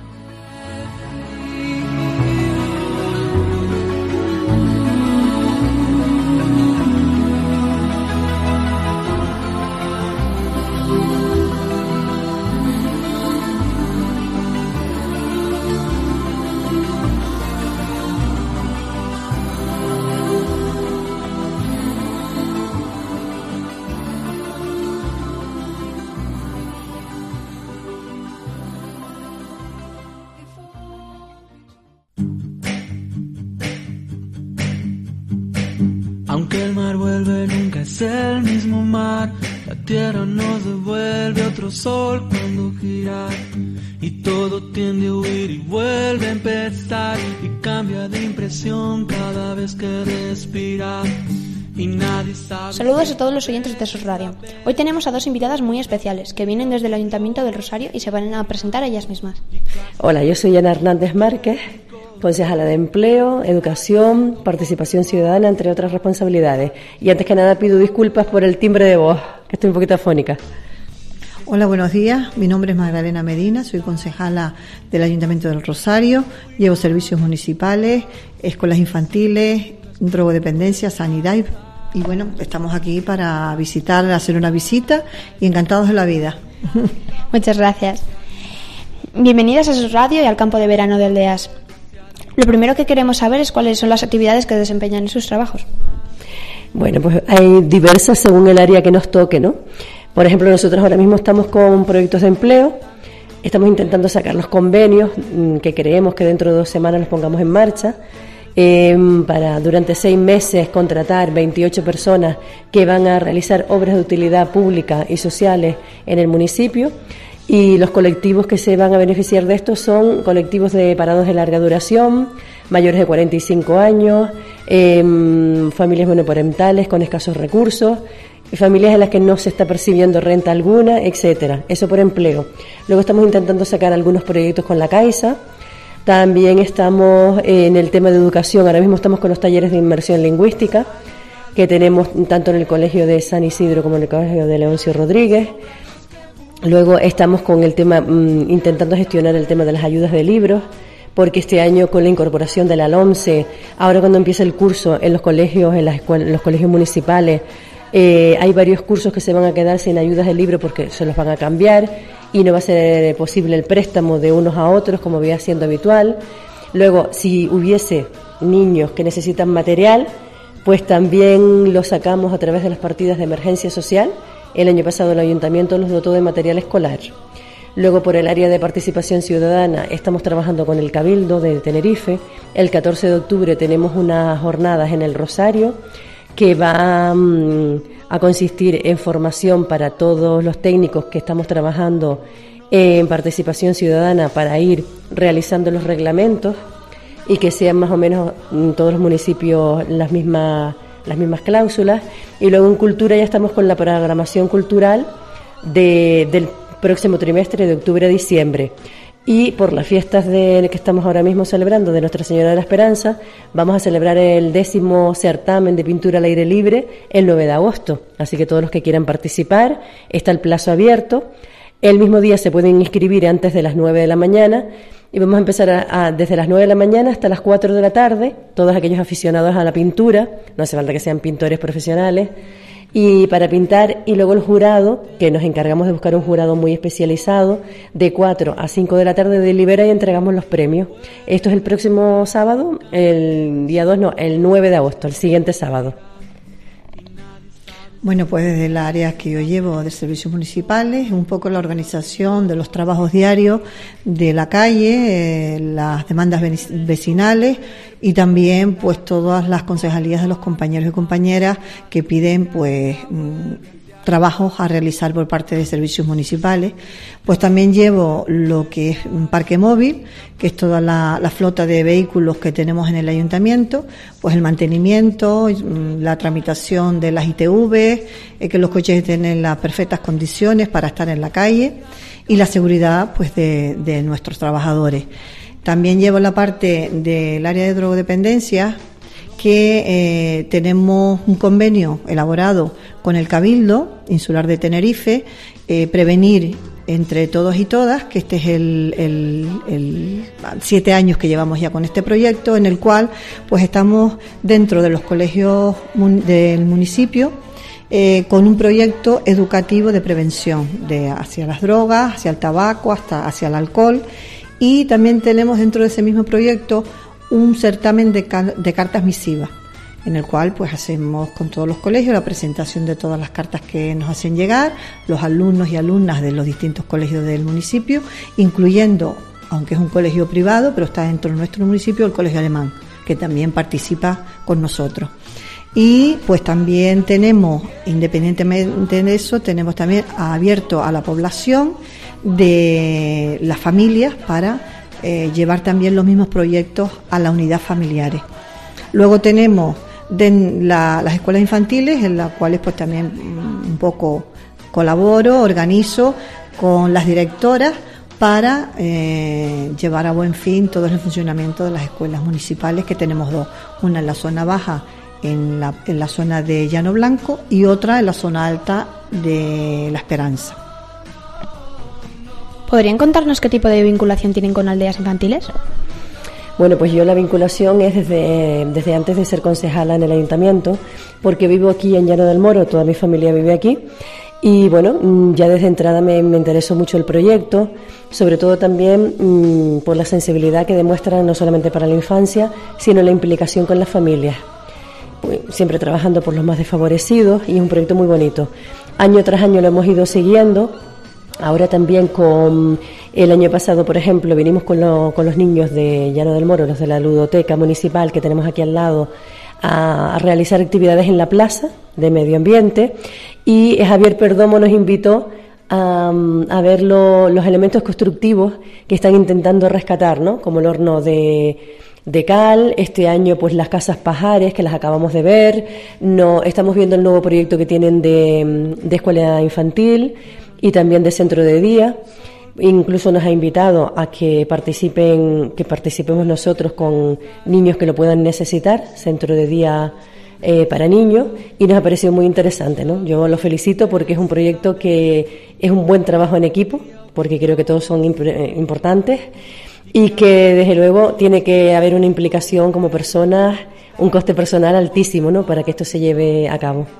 Aunque el mar vuelve, nunca es el mismo mar. La tierra nos devuelve otro sol cuando gira. Y todo tiende a huir y vuelve a empezar. Y cambia de impresión cada vez que respira. Y nadie sabe. Saludos a todos los oyentes de SOS Radio. Hoy tenemos a dos invitadas muy especiales que vienen desde el Ayuntamiento del Rosario y se van a presentar a ellas mismas. Hola, yo soy Ana Hernández Márquez, concejala de Empleo, Educación, Participación Ciudadana, entre otras responsabilidades. Y antes que nada pido disculpas por el timbre de voz, que estoy un poquito afónica. Hola, buenos días. Mi nombre es Magdalena Medina, soy concejala del Ayuntamiento del Rosario, llevo servicios municipales, escuelas infantiles, drogodependencia, sanidad y, y bueno, estamos aquí para visitar, hacer una visita y encantados de la vida. Muchas gracias. Bienvenidas a SOS Radio y al campo de verano de Aldeas. Lo primero que queremos saber es cuáles son las actividades que desempeñan en sus trabajos. Bueno, pues hay diversas según el área que nos toque, ¿no? Por ejemplo, nosotros ahora mismo estamos con proyectos de empleo, Estamos intentando sacar los convenios mmm, que creemos que dentro de dos semanas los pongamos en marcha, eh, para durante seis meses contratar veintiocho personas que van a realizar obras de utilidad pública y sociales en el municipio. Y los colectivos que se van a beneficiar de esto son colectivos de parados de larga duración, mayores de cuarenta y cinco años, eh, familias monoparentales con escasos recursos, familias en las que no se está percibiendo renta alguna, etcétera. Eso por empleo. Luego estamos intentando sacar algunos proyectos con la Caixa. También estamos en el tema de educación. Ahora mismo estamos con los talleres de inmersión lingüística que tenemos tanto en el Colegio de San Isidro como en el Colegio de Leoncio Rodríguez. Luego estamos con el tema, mmm, intentando gestionar el tema de las ayudas de libros, porque este año con la incorporación de la LOMCE, ahora cuando empieza el curso en los colegios, en las escuelas, en los colegios municipales, eh, hay varios cursos que se van a quedar sin ayudas de libro porque se los van a cambiar y no va a ser posible el préstamo de unos a otros como venía siendo habitual. Luego, si hubiese niños que necesitan material, pues también lo sacamos a través de las partidas de emergencia social. El año pasado el Ayuntamiento los dotó de material escolar. Luego, por el área de participación ciudadana, estamos trabajando con el Cabildo de Tenerife. El catorce de octubre tenemos unas jornadas en el Rosario que va um, a consistir en formación para todos los técnicos que estamos trabajando en participación ciudadana para ir realizando los reglamentos y que sean más o menos en todos los municipios las mismas las mismas cláusulas. Y luego en cultura ya estamos con la programación cultural de, del próximo trimestre de octubre a diciembre, y por las fiestas de, que estamos ahora mismo celebrando de Nuestra Señora de la Esperanza vamos a celebrar el décimo certamen de pintura al aire libre el nueve de agosto, así que todos los que quieran participar, está el plazo abierto. El mismo día se pueden inscribir antes de las nueve de la mañana y vamos a empezar a, a, desde las nueve de la mañana hasta las cuatro de la tarde, todos aquellos aficionados a la pintura, no hace falta que sean pintores profesionales, y para pintar. Y luego el jurado, que nos encargamos de buscar un jurado muy especializado, de cuatro a cinco de la tarde delibera y entregamos los premios. Esto es el próximo sábado, el día dos, no, el nueve de agosto, el siguiente sábado. Bueno, pues desde el área que yo llevo de servicios municipales, un poco la organización de los trabajos diarios de la calle, eh, las demandas vecinales y también pues todas las concejalías de los compañeros y compañeras que piden pues trabajos a realizar por parte de servicios municipales. Pues también llevo lo que es un parque móvil, que es toda la, la flota de vehículos que tenemos en el ayuntamiento, pues el mantenimiento, la tramitación de las I T V, eh, que los coches estén en las perfectas condiciones para estar en la calle, y la seguridad pues de, de nuestros trabajadores. También llevo la parte del área de drogodependencia, que eh, tenemos un convenio elaborado con el Cabildo Insular de Tenerife, eh, prevenir entre todos y todas, que este es el, el, el siete años que llevamos ya con este proyecto, en el cual pues estamos dentro de los colegios mun, del municipio, eh, con un proyecto educativo de prevención de hacia las drogas, hacia el tabaco, hasta hacia el alcohol, y también tenemos dentro de ese mismo proyecto un certamen de, de cartas misivas, en el cual pues hacemos con todos los colegios la presentación de todas las cartas que nos hacen llegar los alumnos y alumnas de los distintos colegios del municipio, incluyendo, aunque es un colegio privado, pero está dentro de nuestro municipio, el colegio alemán, que también participa con nosotros. Y pues también tenemos, independientemente de eso, tenemos también abierto a la población de las familias para Eh, llevar también los mismos proyectos a la unidad familiares. Luego tenemos de la, las escuelas infantiles, en las cuales pues también un poco colaboro, organizo con las directoras para eh, llevar a buen fin todo el funcionamiento de las escuelas municipales, que tenemos dos, una en la zona baja, en la, en la zona de Llano Blanco, y otra en la zona alta de La Esperanza. ¿Podrían contarnos qué tipo de vinculación tienen con aldeas infantiles? Bueno, pues yo la vinculación es desde, desde antes de ser concejala en el ayuntamiento, porque vivo aquí en Llano del Moro, toda mi familia vive aquí, y bueno, ya desde entrada me, me interesó mucho el proyecto, sobre todo también mmm, por la sensibilidad que demuestran no solamente para la infancia, sino la implicación con las familias, pues, siempre trabajando por los más desfavorecidos, y es un proyecto muy bonito. Año tras año lo hemos ido siguiendo. Ahora también con el año pasado, por ejemplo, vinimos con, lo, con los niños de Llano del Moro, los de la ludoteca municipal que tenemos aquí al lado, a, a realizar actividades en la plaza de medio ambiente, y Javier Perdomo nos invitó a, a ver lo, los elementos constructivos que están intentando rescatar, ¿no? Como el horno de... de cal, este año pues las casas pajares que las acabamos de ver, no estamos viendo el nuevo proyecto que tienen de, de escuela infantil y también de centro de día. Incluso nos ha invitado a que participen, que participemos nosotros con niños que lo puedan necesitar, centro de día eh, para niños, y nos ha parecido muy interesante, ¿no? Yo lo felicito porque es un proyecto que es un buen trabajo en equipo, porque creo que todos son imp- importantes, y que desde luego tiene que haber una implicación como personas, un coste personal altísimo, ¿no?, para que esto se lleve a cabo.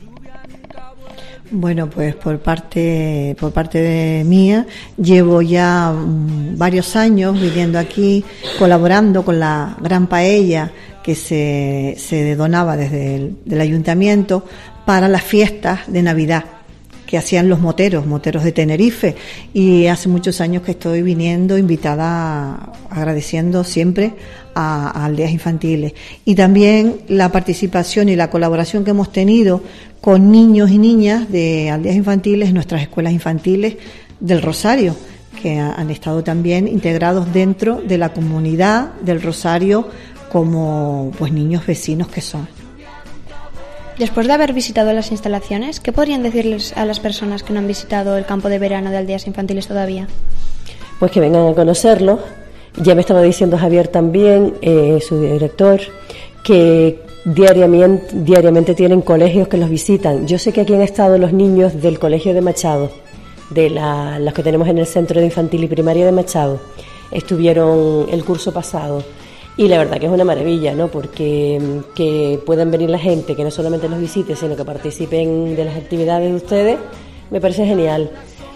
Bueno, pues por parte por parte de mía, llevo ya um, varios años viviendo aquí, colaborando con la gran paella que se, se donaba desde el del ayuntamiento para las fiestas de Navidad que hacían los moteros, moteros de Tenerife, y hace muchos años que estoy viniendo invitada, agradeciendo siempre a, a aldeas infantiles, y también la participación y la colaboración que hemos tenido con niños y niñas de aldeas infantiles en nuestras escuelas infantiles del Rosario, que han estado también integrados dentro de la comunidad del Rosario como pues niños vecinos que son. Después de haber visitado las instalaciones, ¿qué podrían decirles a las personas que no han visitado el campo de verano de aldeas infantiles todavía? Pues que vengan a conocerlo. Ya me estaba diciendo Javier también, eh, su director, que diariamente, diariamente tienen colegios que los visitan. Yo sé que aquí han estado los niños del colegio de Machado, de la, los que tenemos en el centro de infantil y primaria de Machado. Estuvieron el curso pasado. Y la verdad que es una maravilla, ¿no? Porque que puedan venir la gente, que no solamente los visite, sino que participen de las actividades de ustedes, me parece genial.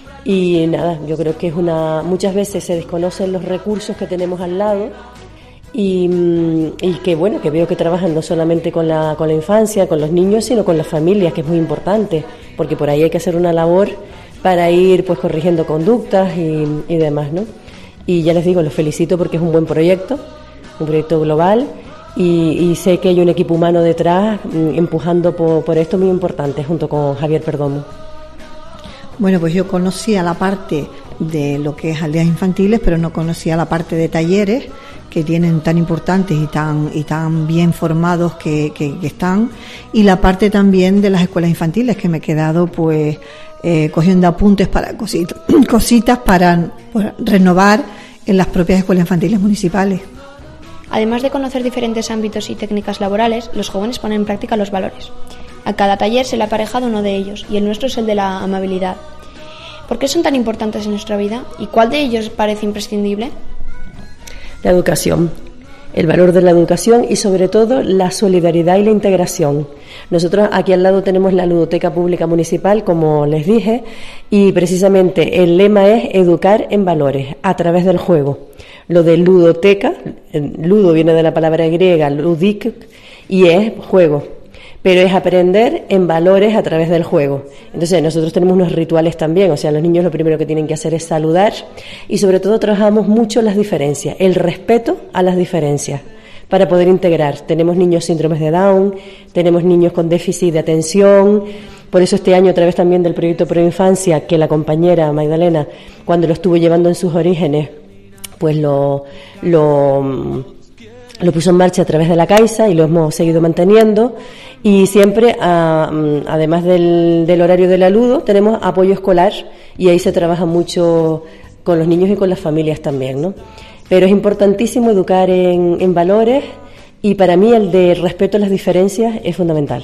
Y nada, yo creo que es una... Muchas veces se desconocen los recursos que tenemos al lado y, y que, bueno, que veo que trabajan no solamente con la, con la infancia, con los niños, sino con las familias, que es muy importante, porque por ahí hay que hacer una labor para ir pues corrigiendo conductas y, y demás, ¿no? Y ya les digo, los felicito porque es un buen proyecto, un proyecto global, y, y sé que hay un equipo humano detrás empujando por, por esto muy importante, junto con Javier Perdomo. Bueno, pues yo conocía la parte de lo que es aldeas infantiles, pero no conocía la parte de talleres que tienen tan importantes y tan y tan bien formados que, que, que están, y la parte también de las escuelas infantiles, que me he quedado pues eh, cogiendo apuntes para cositas, cositas para pues, renovar en las propias escuelas infantiles municipales. Además de conocer diferentes ámbitos y técnicas laborales, los jóvenes ponen en práctica los valores. A cada taller se le ha aparejado uno de ellos, y el nuestro es el de la amabilidad. ¿Por qué son tan importantes en nuestra vida? ¿Y cuál de ellos parece imprescindible? La educación, el valor de la educación y sobre todo la solidaridad y la integración. Nosotros aquí al lado tenemos la ludoteca pública municipal, como les dije, y precisamente el lema es educar en valores a través del juego. Lo de ludoteca, ludo viene de la palabra griega, ludik, y es juego, pero es aprender en valores a través del juego. Entonces nosotros tenemos unos rituales también, o sea, los niños lo primero que tienen que hacer es saludar, y sobre todo trabajamos mucho las diferencias, el respeto a las diferencias, para poder integrar. Tenemos niños síndromes de Down, tenemos niños con déficit de atención. Por eso este año, a través también del proyecto Proinfancia, que la compañera Magdalena, cuando lo estuvo llevando en sus orígenes, pues lo, lo, lo puso en marcha a través de la Caixa, y lo hemos seguido manteniendo. Y siempre, a, además del, del horario de la Ludo, tenemos apoyo escolar, y ahí se trabaja mucho con los niños y con las familias también, ¿no? Pero es importantísimo educar en, en valores, y para mí el de respeto a las diferencias es fundamental.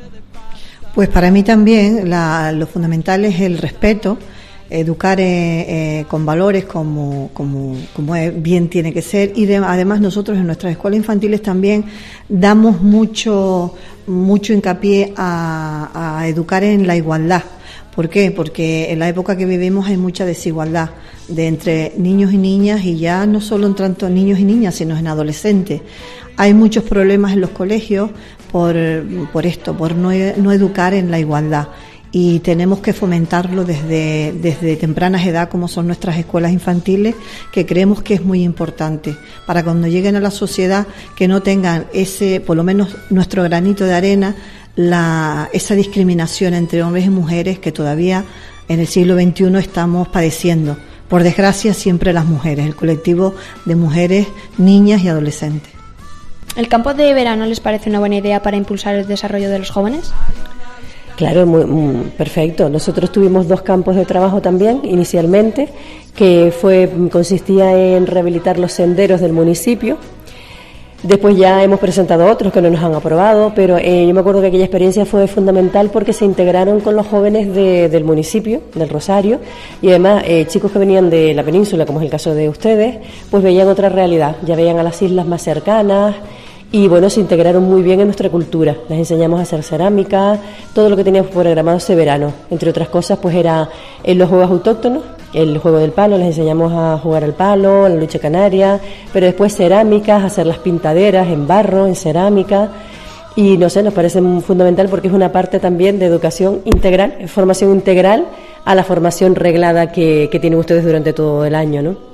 Pues para mí también la, lo fundamental es el respeto, educar eh, eh, con valores como, como, como bien tiene que ser, y de, además nosotros en nuestras escuelas infantiles también damos mucho, mucho hincapié a, a educar en la igualdad. ¿Por qué? Porque en la época que vivimos hay mucha desigualdad de entre niños y niñas, y ya no solo en tanto niños y niñas, sino en adolescentes. Hay muchos problemas en los colegios por, por esto, por no, no educar en la igualdad. y tenemos que fomentarlo desde, desde tempranas edad, como son nuestras escuelas infantiles, que creemos que es muy importante para cuando lleguen a la sociedad que no tengan ese, por lo menos nuestro granito de arena, la, esa discriminación entre hombres y mujeres que todavía en el siglo veintiuno estamos padeciendo. Por desgracia, siempre las mujeres, el colectivo de mujeres, niñas y adolescentes. ¿El campo de verano les parece una buena idea para impulsar el desarrollo de los jóvenes? Claro, muy, muy perfecto. Nosotros tuvimos dos campos de trabajo también inicialmente, que fue consistía en rehabilitar los senderos del municipio. Después ya hemos presentado otros que no nos han aprobado, pero eh, yo me acuerdo que aquella experiencia fue fundamental porque se integraron con los jóvenes de, del municipio, del Rosario, y además eh, chicos que venían de la península, como es el caso de ustedes, pues veían otra realidad, ya veían a las islas más cercanas. Y bueno, se integraron muy bien en nuestra cultura. Les enseñamos a hacer cerámica, todo lo que teníamos programado ese verano. Entre otras cosas, pues era en los juegos autóctonos, el juego del palo, les enseñamos a jugar al palo, a la lucha canaria, pero después cerámicas, hacer las pintaderas en barro, en cerámica. Y no sé, nos parece fundamental porque es una parte también de educación integral, formación integral a la formación reglada que, que tienen ustedes durante todo el año, ¿no?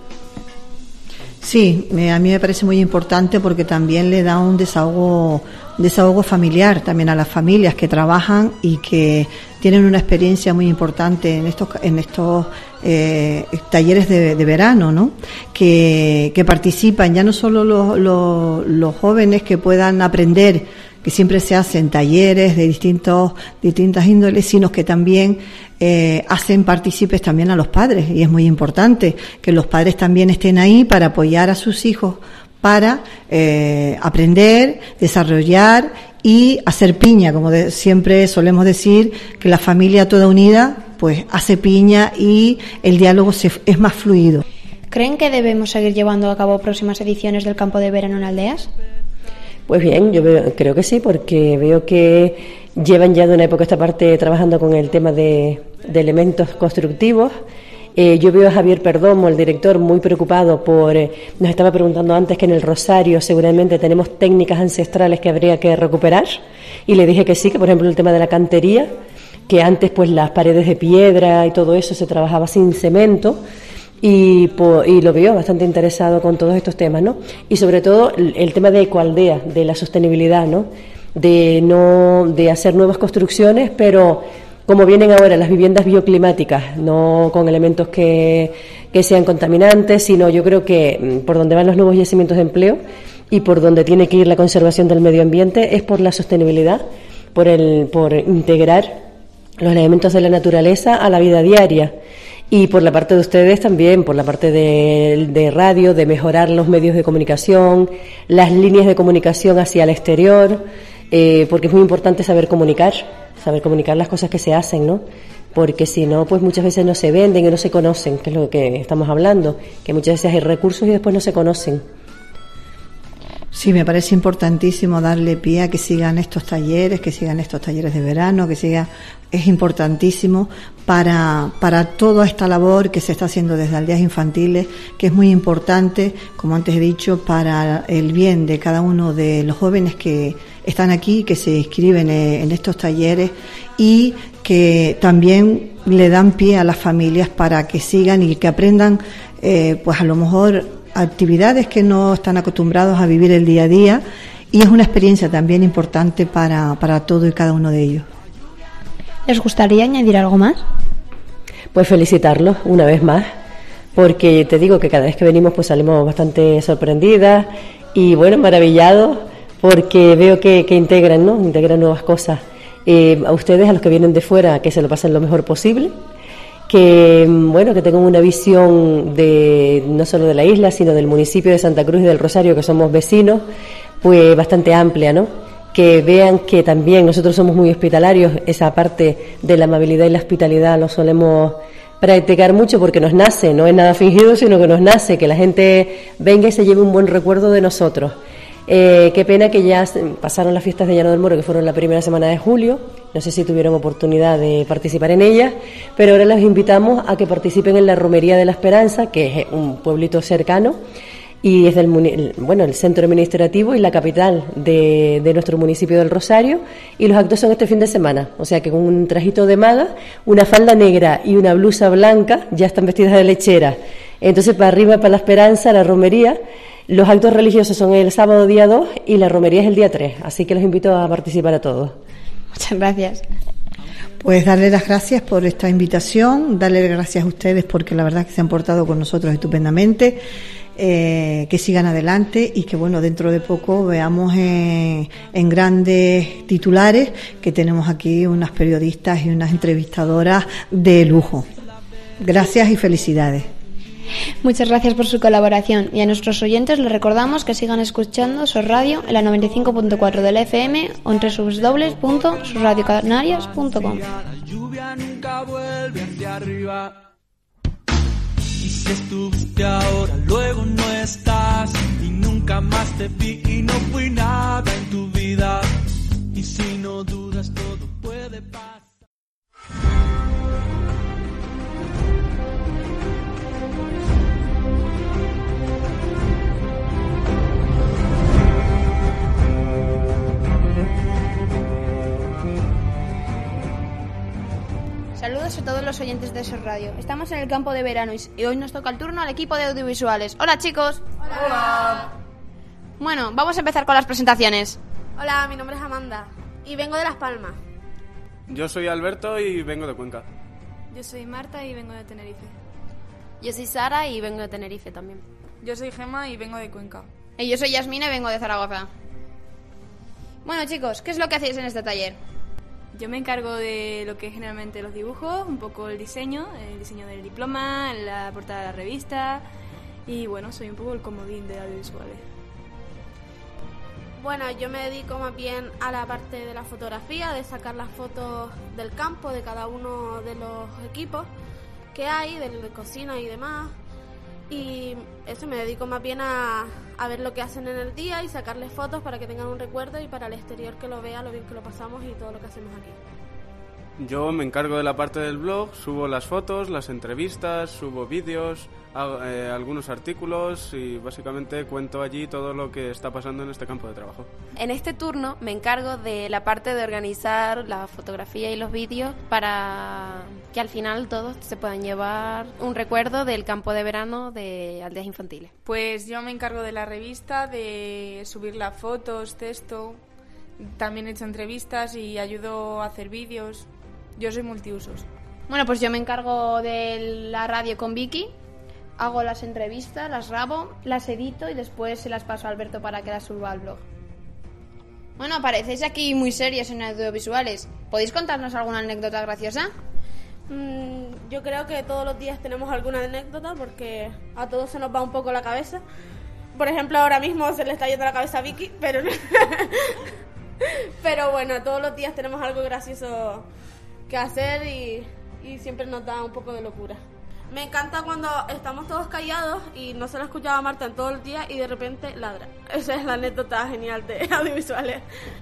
Sí, me, a mí me parece muy importante porque también le da un desahogo, desahogo familiar también a las familias que trabajan y que tienen una experiencia muy importante en estos en estos eh, talleres de, de verano, ¿no? Que, que participan ya no solo los, los, los jóvenes que puedan aprender, que siempre se hacen talleres de distintos distintas índoles, sino que también eh, hacen partícipes también a los padres, y es muy importante que los padres también estén ahí para apoyar a sus hijos para eh, aprender, desarrollar y hacer piña, como de, siempre solemos decir, que la familia toda unida pues hace piña y el diálogo se, es más fluido. ¿Creen que debemos seguir llevando a cabo próximas ediciones del campo de verano en aldeas? Pues bien, yo veo, creo que sí, porque veo que llevan ya de una época esta parte trabajando con el tema de, de elementos constructivos. Eh, yo veo a Javier Perdomo, el director, muy preocupado por... Eh, nos estaba preguntando antes que en el Rosario seguramente tenemos técnicas ancestrales que habría que recuperar, y le dije que sí, que por ejemplo el tema de la cantería, que antes pues las paredes de piedra y todo eso se trabajaba sin cemento. Y, y lo veo bastante interesado con todos estos temas, ¿no? Y sobre todo el, el tema de ecoaldea, de la sostenibilidad, ¿no? De no de hacer nuevas construcciones, pero como vienen ahora las viviendas bioclimáticas, no con elementos que, que sean contaminantes, sino yo creo que por donde van los nuevos yacimientos de empleo y por donde tiene que ir la conservación del medio ambiente es por la sostenibilidad, por el por integrar los elementos de la naturaleza a la vida diaria. Y por la parte de ustedes también, por la parte de, de radio, de mejorar los medios de comunicación, las líneas de comunicación hacia el exterior, eh, porque es muy importante saber comunicar, saber comunicar las cosas que se hacen, ¿no? Porque si no, pues muchas veces no se venden y no se conocen, que es lo que estamos hablando, que muchas veces hay recursos y después no se conocen. Sí, me parece importantísimo darle pie a que sigan estos talleres, que sigan estos talleres de verano, que siga, es importantísimo para, para toda esta labor que se está haciendo desde aldeas infantiles, que es muy importante, como antes he dicho, para el bien de cada uno de los jóvenes que están aquí, que se inscriben en estos talleres y que también le dan pie a las familias para que sigan y que aprendan, eh, pues a lo mejor actividades que no están acostumbrados a vivir el día a día, y es una experiencia también importante para, para todo y cada uno de ellos. ¿Les gustaría añadir algo más? Pues felicitarlos una vez más, porque te digo que cada vez que venimos pues salimos bastante sorprendidas y bueno, maravillados, porque veo que, que integran, ¿no? Integran nuevas cosas. Eh, a ustedes, a los que vienen de fuera, que se lo pasen lo mejor posible, que bueno, que tengan una visión de no solo de la isla, sino del municipio de Santa Cruz y del Rosario, que somos vecinos, pues bastante amplia, ¿no? Que vean que también nosotros somos muy hospitalarios, esa parte de la amabilidad y la hospitalidad lo solemos practicar mucho porque nos nace, no es nada fingido, sino que nos nace, que la gente venga y se lleve un buen recuerdo de nosotros. Eh, qué pena que ya pasaron las fiestas de Llano del Moro, que fueron la primera semana de julio. No sé si tuvieron oportunidad de participar en ellas, pero ahora los invitamos a que participen en la Romería de la Esperanza, que es un pueblito cercano, y es del muni- bueno, el centro administrativo y la capital de, de nuestro municipio del Rosario, y los actos son este fin de semana, o sea que con un trajito de maga, una falda negra y una blusa blanca ya están vestidas de lechera. Entonces para arriba, para la Esperanza, la romería. Los actos religiosos son el sábado día dos y la romería es el día tres, así que los invito a participar a todos. Muchas gracias. Pues darle las gracias por esta invitación, darle gracias a ustedes porque la verdad es que se han portado con nosotros estupendamente, eh, que sigan adelante y que bueno, dentro de poco veamos en, en grandes titulares que tenemos aquí unas periodistas y unas entrevistadoras de lujo. Gracias y felicidades. Muchas gracias por su colaboración y a nuestros oyentes les recordamos que sigan escuchando Sos Radio en la noventa y cinco punto cuatro del F M o en doble u doble u doble u punto sos radio canarias punto com. La lluvia nunca vuelve hacia arriba. Y si estuviste ahora, luego no estás. Y nunca más te vi y no fui nada en tu vida. Y si no dudas, todo puede pasar. Saludos a todos los oyentes de Sos Radio. Estamos en el campo de verano y hoy nos toca el turno al equipo de audiovisuales. Hola, chicos. Hola. Bueno, vamos a empezar con las presentaciones. Hola, mi nombre es Amanda y vengo de Las Palmas. Yo soy Alberto y vengo de Cuenca. Yo soy Marta y vengo de Tenerife. Yo soy Sara y vengo de Tenerife también. Yo soy Gemma y vengo de Cuenca. Y yo soy Yasmina y vengo de Zaragoza. Bueno, chicos, ¿qué es lo que hacéis en este taller? Yo me encargo de lo que es generalmente los dibujos, un poco el diseño, el diseño del diploma, la portada de la revista y bueno, soy un poco el comodín de audiovisuales. Bueno, yo me dedico más bien a la parte de la fotografía, de sacar las fotos del campo de cada uno de los equipos que hay, de cocina y demás. Y eso, me dedico más bien a, a ver lo que hacen en el día y sacarles fotos para que tengan un recuerdo y para el exterior que lo vea lo bien que lo pasamos y todo lo que hacemos aquí. Yo me encargo de la parte del blog, subo las fotos, las entrevistas, subo vídeos, hago, eh, algunos artículos y básicamente cuento allí todo lo que está pasando en este campo de trabajo. En este turno me encargo de la parte de organizar la fotografía y los vídeos para que al final todos se puedan llevar un recuerdo del campo de verano de Aldeas Infantiles. Pues yo me encargo de la revista, de subir las fotos, texto, también he hecho entrevistas y ayudo a hacer vídeos. Yo soy multiusos. Bueno, pues yo me encargo de la radio con Vicky, hago las entrevistas, las grabo, las edito y después se las paso a Alberto para que las suba al blog. Bueno, parecéis aquí muy serios en audiovisuales. ¿Podéis contarnos alguna anécdota graciosa? Mm, yo creo que todos los días tenemos alguna anécdota porque a todos se nos va un poco la cabeza. Por ejemplo, ahora mismo se le está yendo la cabeza a Vicky, pero pero bueno, todos los días tenemos algo gracioso que hacer y, y siempre nos da un poco de locura. Me encanta cuando estamos todos callados y no se la escuchaba a Marta en todo el día y de repente ladra. Esa es la anécdota genial de audiovisuales.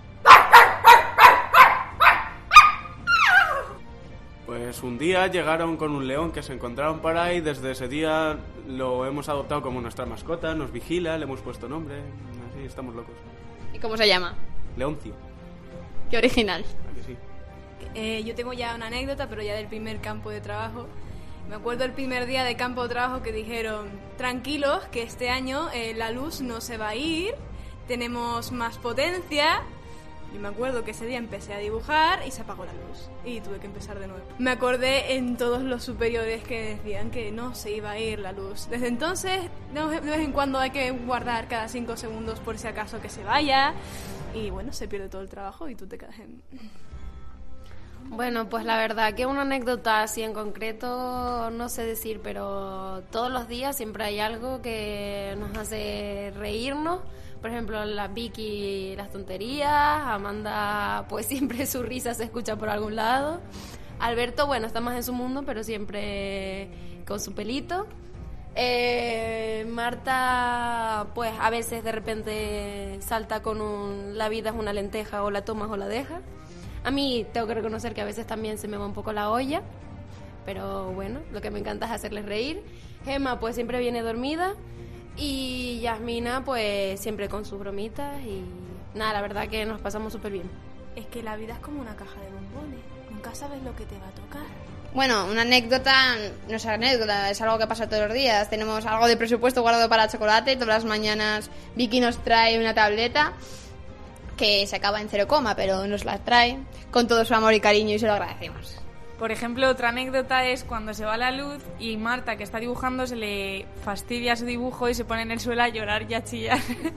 Pues un día llegaron con un león que se encontraron por ahí, desde ese día lo hemos adoptado como nuestra mascota, nos vigila, le hemos puesto nombre, así estamos locos. ¿Y cómo se llama? Leoncio. Qué original. ¿A que sí? Eh, yo tengo ya una anécdota, pero ya del primer campo de trabajo. Me acuerdo el primer día de campo de trabajo que dijeron, tranquilos, que este año eh, la luz no se va a ir, tenemos más potencia. Y me acuerdo que ese día empecé a dibujar y se apagó la luz y tuve que empezar de nuevo. Me acordé en todos los superiores que decían que no se iba a ir la luz. Desde entonces, de vez en cuando hay que guardar cada cinco segundos por si acaso que se vaya. Y bueno, se pierde todo el trabajo y tú te quedas en... Bueno, pues la verdad que una anécdota así en concreto no sé decir, pero todos los días siempre hay algo que nos hace reírnos. Por ejemplo, la Vicky, las tonterías, Amanda, pues siempre su risa se escucha por algún lado. Alberto, bueno, está más en su mundo, pero siempre con su pelito. Eh, Marta, pues a veces de repente salta con un la vida es una lenteja, o la tomas o la dejas. A mí tengo que reconocer que a veces también se me va un poco la olla, pero bueno, lo que me encanta es hacerles reír. Gemma pues siempre viene dormida. Y Yasmina, pues siempre con sus bromitas y nada, la verdad que nos pasamos súper bien. Es que la vida es como una caja de bombones, nunca sabes lo que te va a tocar. Bueno, una anécdota no es anécdota, es algo que pasa todos los días. Tenemos algo de presupuesto guardado para chocolate. Todas las mañanas Vicky nos trae una tableta que se acaba en cero coma, pero nos la trae con todo su amor y cariño y se lo agradecemos. Por ejemplo, otra anécdota es cuando se va la luz y Marta, que está dibujando, se le fastidia su dibujo y se pone en el suelo a llorar y a chillar.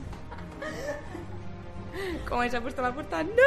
Como se ha puesto la puerta, ¡no!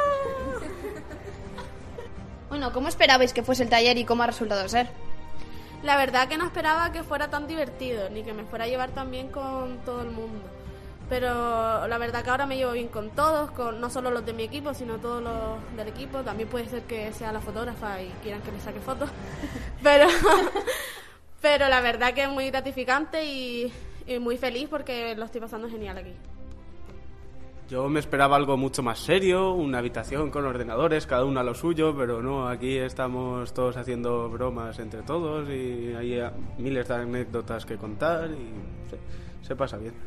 Bueno, ¿cómo esperabais que fuese el taller y cómo ha resultado ser? La verdad que no esperaba que fuera tan divertido, ni que me fuera a llevar tan bien con todo el mundo. Pero la verdad que ahora me llevo bien con todos, con no solo los de mi equipo, sino todos los del equipo. También puede ser que sea la fotógrafa y quieran que me saque fotos. Pero, pero la verdad que es muy gratificante y, y muy feliz porque lo estoy pasando genial aquí. Yo me esperaba algo mucho más serio, una habitación con ordenadores, cada uno a lo suyo, pero no, aquí estamos todos haciendo bromas entre todos y hay miles de anécdotas que contar y se, se pasa bien.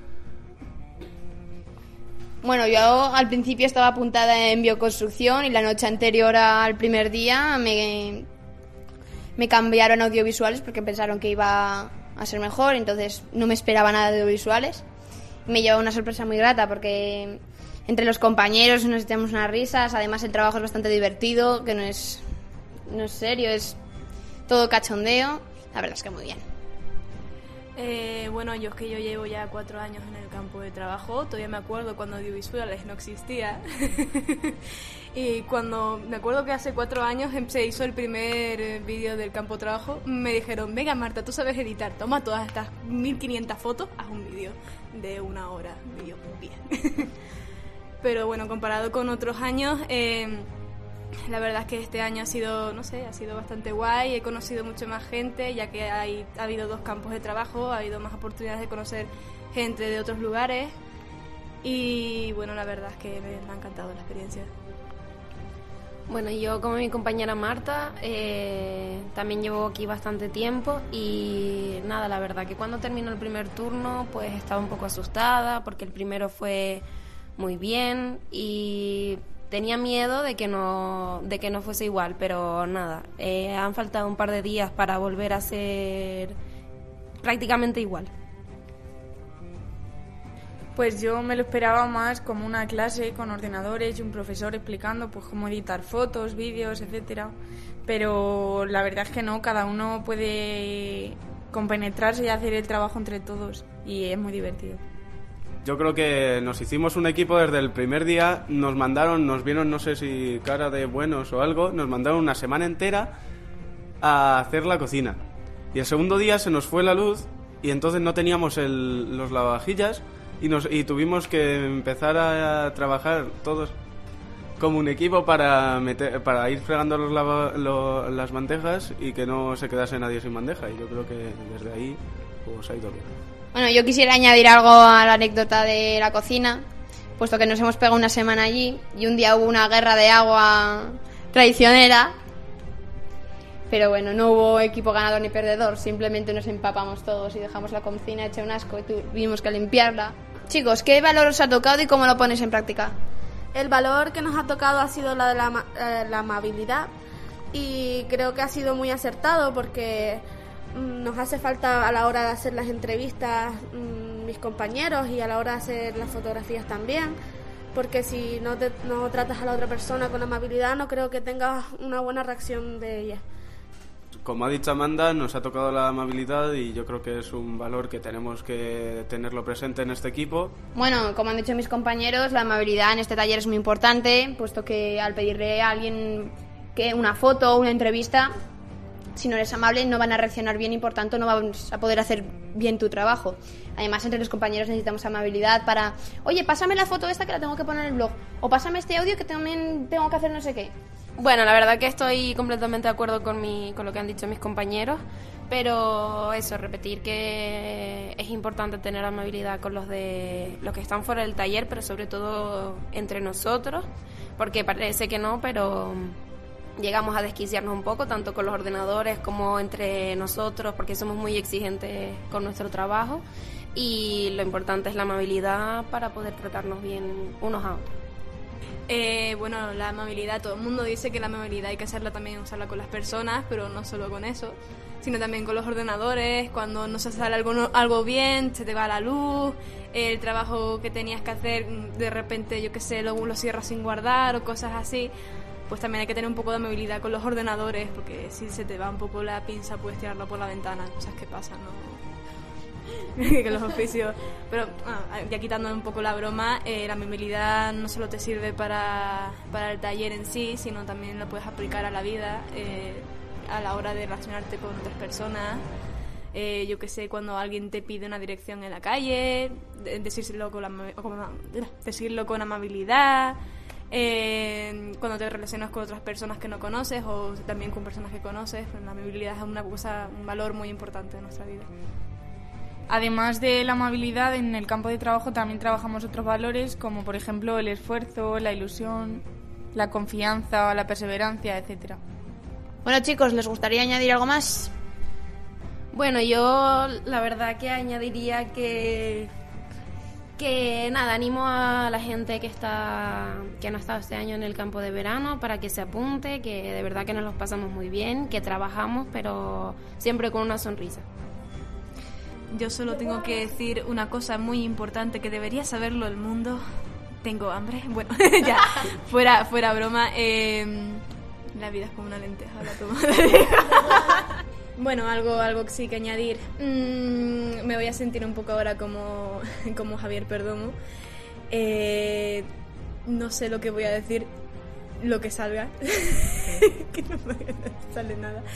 Bueno, yo al principio estaba apuntada en bioconstrucción y la noche anterior al primer día me, me cambiaron a audiovisuales porque pensaron que iba a ser mejor, entonces no me esperaba nada de audiovisuales. Me llevó una sorpresa muy grata porque entre los compañeros nos echamos unas risas, además el trabajo es bastante divertido, que no es, no es serio, es todo cachondeo, la verdad es que muy bien. Eh, bueno, yo es que yo llevo ya cuatro años en el campo de trabajo, todavía me acuerdo cuando audiovisuales no existía y cuando me acuerdo que hace cuatro años se hizo el primer vídeo del campo de trabajo, me dijeron, venga Marta, tú sabes editar, toma todas estas mil quinientas fotos, haz un vídeo de una hora, y yo, bien. Pero bueno, comparado con otros años, eh, la verdad es que este año ha sido, no sé, ha sido bastante guay, he conocido mucho más gente, ya que hay, ha habido dos campos de trabajo, ha habido más oportunidades de conocer gente de otros lugares y bueno, la verdad es que me, me ha encantado la experiencia. Bueno, yo como mi compañera Marta eh, también llevo aquí bastante tiempo y nada, la verdad que cuando terminó el primer turno pues estaba un poco asustada porque el primero fue muy bien y tenía miedo de que no de que no fuese igual, pero nada, eh, han faltado un par de días para volver a ser prácticamente igual. Pues yo me lo esperaba más como una clase con ordenadores y un profesor explicando pues cómo editar fotos, vídeos, etcétera. Pero la verdad es que no, cada uno puede compenetrarse y hacer el trabajo entre todos y es muy divertido. Yo creo que nos hicimos un equipo desde el primer día, nos mandaron, nos vieron no sé si cara de buenos o algo, nos mandaron una semana entera a hacer la cocina. Y el segundo día se nos fue la luz y entonces no teníamos el, los lavavajillas y, nos, y tuvimos que empezar a trabajar todos como un equipo para meter, para ir fregando los lava, lo, las bandejas y que no se quedase nadie sin bandeja. Y yo creo que desde ahí pues ha ido bien. Bueno, yo quisiera añadir algo a la anécdota de la cocina, puesto que nos hemos pegado una semana allí y un día hubo una guerra de agua traicionera, pero bueno, no hubo equipo ganador ni perdedor, simplemente nos empapamos todos y dejamos la cocina hecha un asco y tuvimos que limpiarla. Chicos, ¿qué valor os ha tocado y cómo lo ponéis en práctica? El valor que nos ha tocado ha sido la de la, eh, la amabilidad y creo que ha sido muy acertado porque nos hace falta a la hora de hacer las entrevistas mmm, mis compañeros y a la hora de hacer las fotografías también, porque si no, te, no tratas a la otra persona con amabilidad no creo que tengas una buena reacción de ella. Como ha dicho Amanda, nos ha tocado la amabilidad y yo creo que es un valor que tenemos que tenerlo presente en este equipo. Bueno, como han dicho mis compañeros, la amabilidad en este taller es muy importante, puesto que al pedirle a alguien que una foto o una entrevista, si no eres amable no van a reaccionar bien y por tanto no vas a poder hacer bien tu trabajo. Además, entre los compañeros necesitamos amabilidad para, oye, pásame la foto esta que la tengo que poner en el blog, o pásame este audio que también tengo que hacer no sé qué. Bueno, la verdad que estoy completamente de acuerdo con, mi, con lo que han dicho mis compañeros, pero eso, repetir que es importante tener amabilidad con los de los que están fuera del taller, pero sobre todo entre nosotros, porque parece que no, pero llegamos a desquiciarnos un poco, tanto con los ordenadores como entre nosotros, porque somos muy exigentes con nuestro trabajo. y lo importante es la amabilidad para poder tratarnos bien unos a otros. Eh, bueno, la amabilidad, todo el mundo dice que la amabilidad hay que hacerla también, usarla con las personas, pero no solo con eso, sino también con los ordenadores, cuando no se sale algo, no, algo bien, se te va la luz, el trabajo que tenías que hacer, de repente, yo qué sé, lo, lo cierras sin guardar o cosas así, pues también hay que tener un poco de amabilidad con los ordenadores, porque si se te va un poco la pinza puedes tirarlo por la ventana, cosas que pasan, ¿no? Que los oficios, pero ah, ya quitando un poco la broma, eh, la amabilidad no solo te sirve para, para el taller en sí, sino también lo puedes aplicar a la vida, eh, a la hora de relacionarte con otras personas. Eh, yo que sé, cuando alguien te pide una dirección en la calle, de, decírselo, con la, con, decirlo con amabilidad, eh, cuando te relacionas con otras personas que no conoces o también con personas que conoces, la amabilidad es una cosa, un valor muy importante en nuestra vida. Además de la amabilidad, en el campo de trabajo también trabajamos otros valores, como por ejemplo el esfuerzo, la ilusión, la confianza, la perseverancia, etcétera. Bueno, chicos, ¿les gustaría añadir algo más? Bueno, yo la verdad que añadiría que que nada, animo a la gente que está que no ha estado este año en el campo de verano para que se apunte, que de verdad que nos los pasamos muy bien, que trabajamos, pero siempre con una sonrisa. Yo solo tengo que decir una cosa muy importante que debería saberlo el mundo. Tengo hambre. Bueno, ya, fuera, fuera broma. Eh, la vida es como una lenteja, la toma. Bueno, algo, algo que sí que añadir. Mm, me voy a sentir un poco ahora como, como Javier Perdomo. Eh, no sé lo que voy a decir, lo que salga. Que no me sale nada.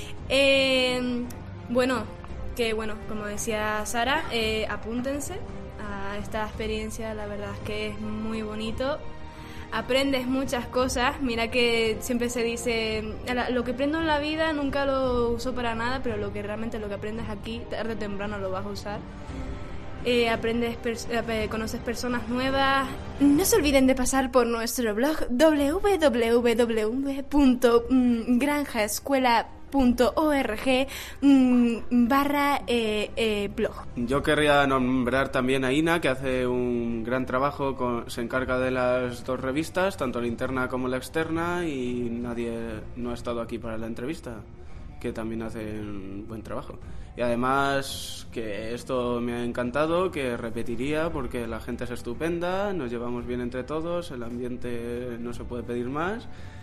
Eh, bueno... que bueno, como decía Sara, eh, apúntense a esta experiencia, la verdad es que es muy bonito, aprendes muchas cosas, mira que siempre se dice, lo que aprendo en la vida nunca lo uso para nada, pero lo que realmente lo que aprendes aquí, tarde o temprano lo vas a usar. Eh, aprendes, pers- eh, conoces personas nuevas. No se olviden de pasar por nuestro blog doble u doble u doble u punto granja escuela punto org barra eh, eh, blog. Yo querría nombrar también a Ina, que hace un gran trabajo, con, se encarga de las dos revistas, tanto la interna como la externa, y nadie no ha estado aquí para la entrevista, que también hace un buen trabajo. Y además que esto me ha encantado, que repetiría porque la gente es estupenda, nos llevamos bien entre todos, el ambiente no se puede pedir más,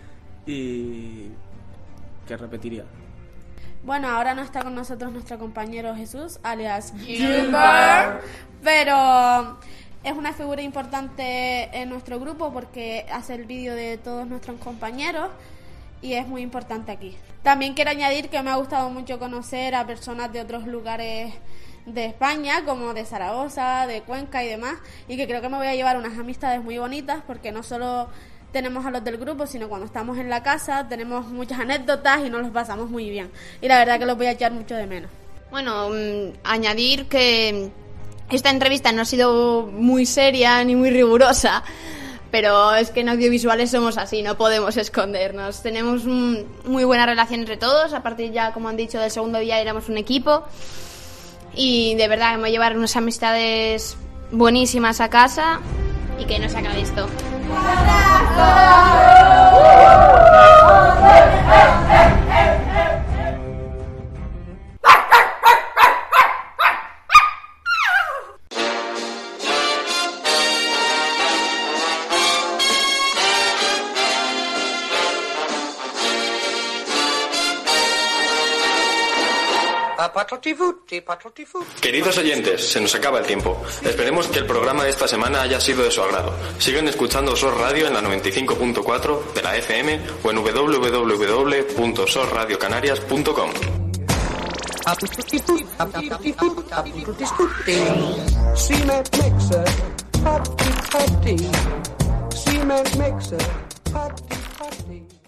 y que repetiría. Bueno, ahora no está con nosotros nuestro compañero Jesús, alias Jumper, pero es una figura importante en nuestro grupo porque hace el vídeo de todos nuestros compañeros y es muy importante aquí. También quiero añadir que me ha gustado mucho conocer a personas de otros lugares de España, como de Zaragoza, de Cuenca y demás, y que creo que me voy a llevar unas amistades muy bonitas porque no solo tenemos a los del grupo, sino cuando estamos en la casa tenemos muchas anécdotas y nos los pasamos muy bien. Y la verdad que los voy a echar mucho de menos. Bueno, mmm, añadir que esta entrevista no ha sido muy seria ni muy rigurosa, pero es que en audiovisuales somos así, no podemos escondernos. Tenemos un, muy buena relación entre todos, a partir ya, como han dicho, del segundo día éramos un equipo. Y de verdad que me voy a llevar unas amistades buenísimas a casa y que no se acabe esto. Queridos oyentes, se nos acaba el tiempo. Esperemos que el programa de esta semana haya sido de su agrado. Sigan escuchando S O S Radio en la noventa y cinco punto cuatro de la F M o en w w w punto sos radio canarias punto com. Cement mixer, putty putty. Cement mixer, putty putty.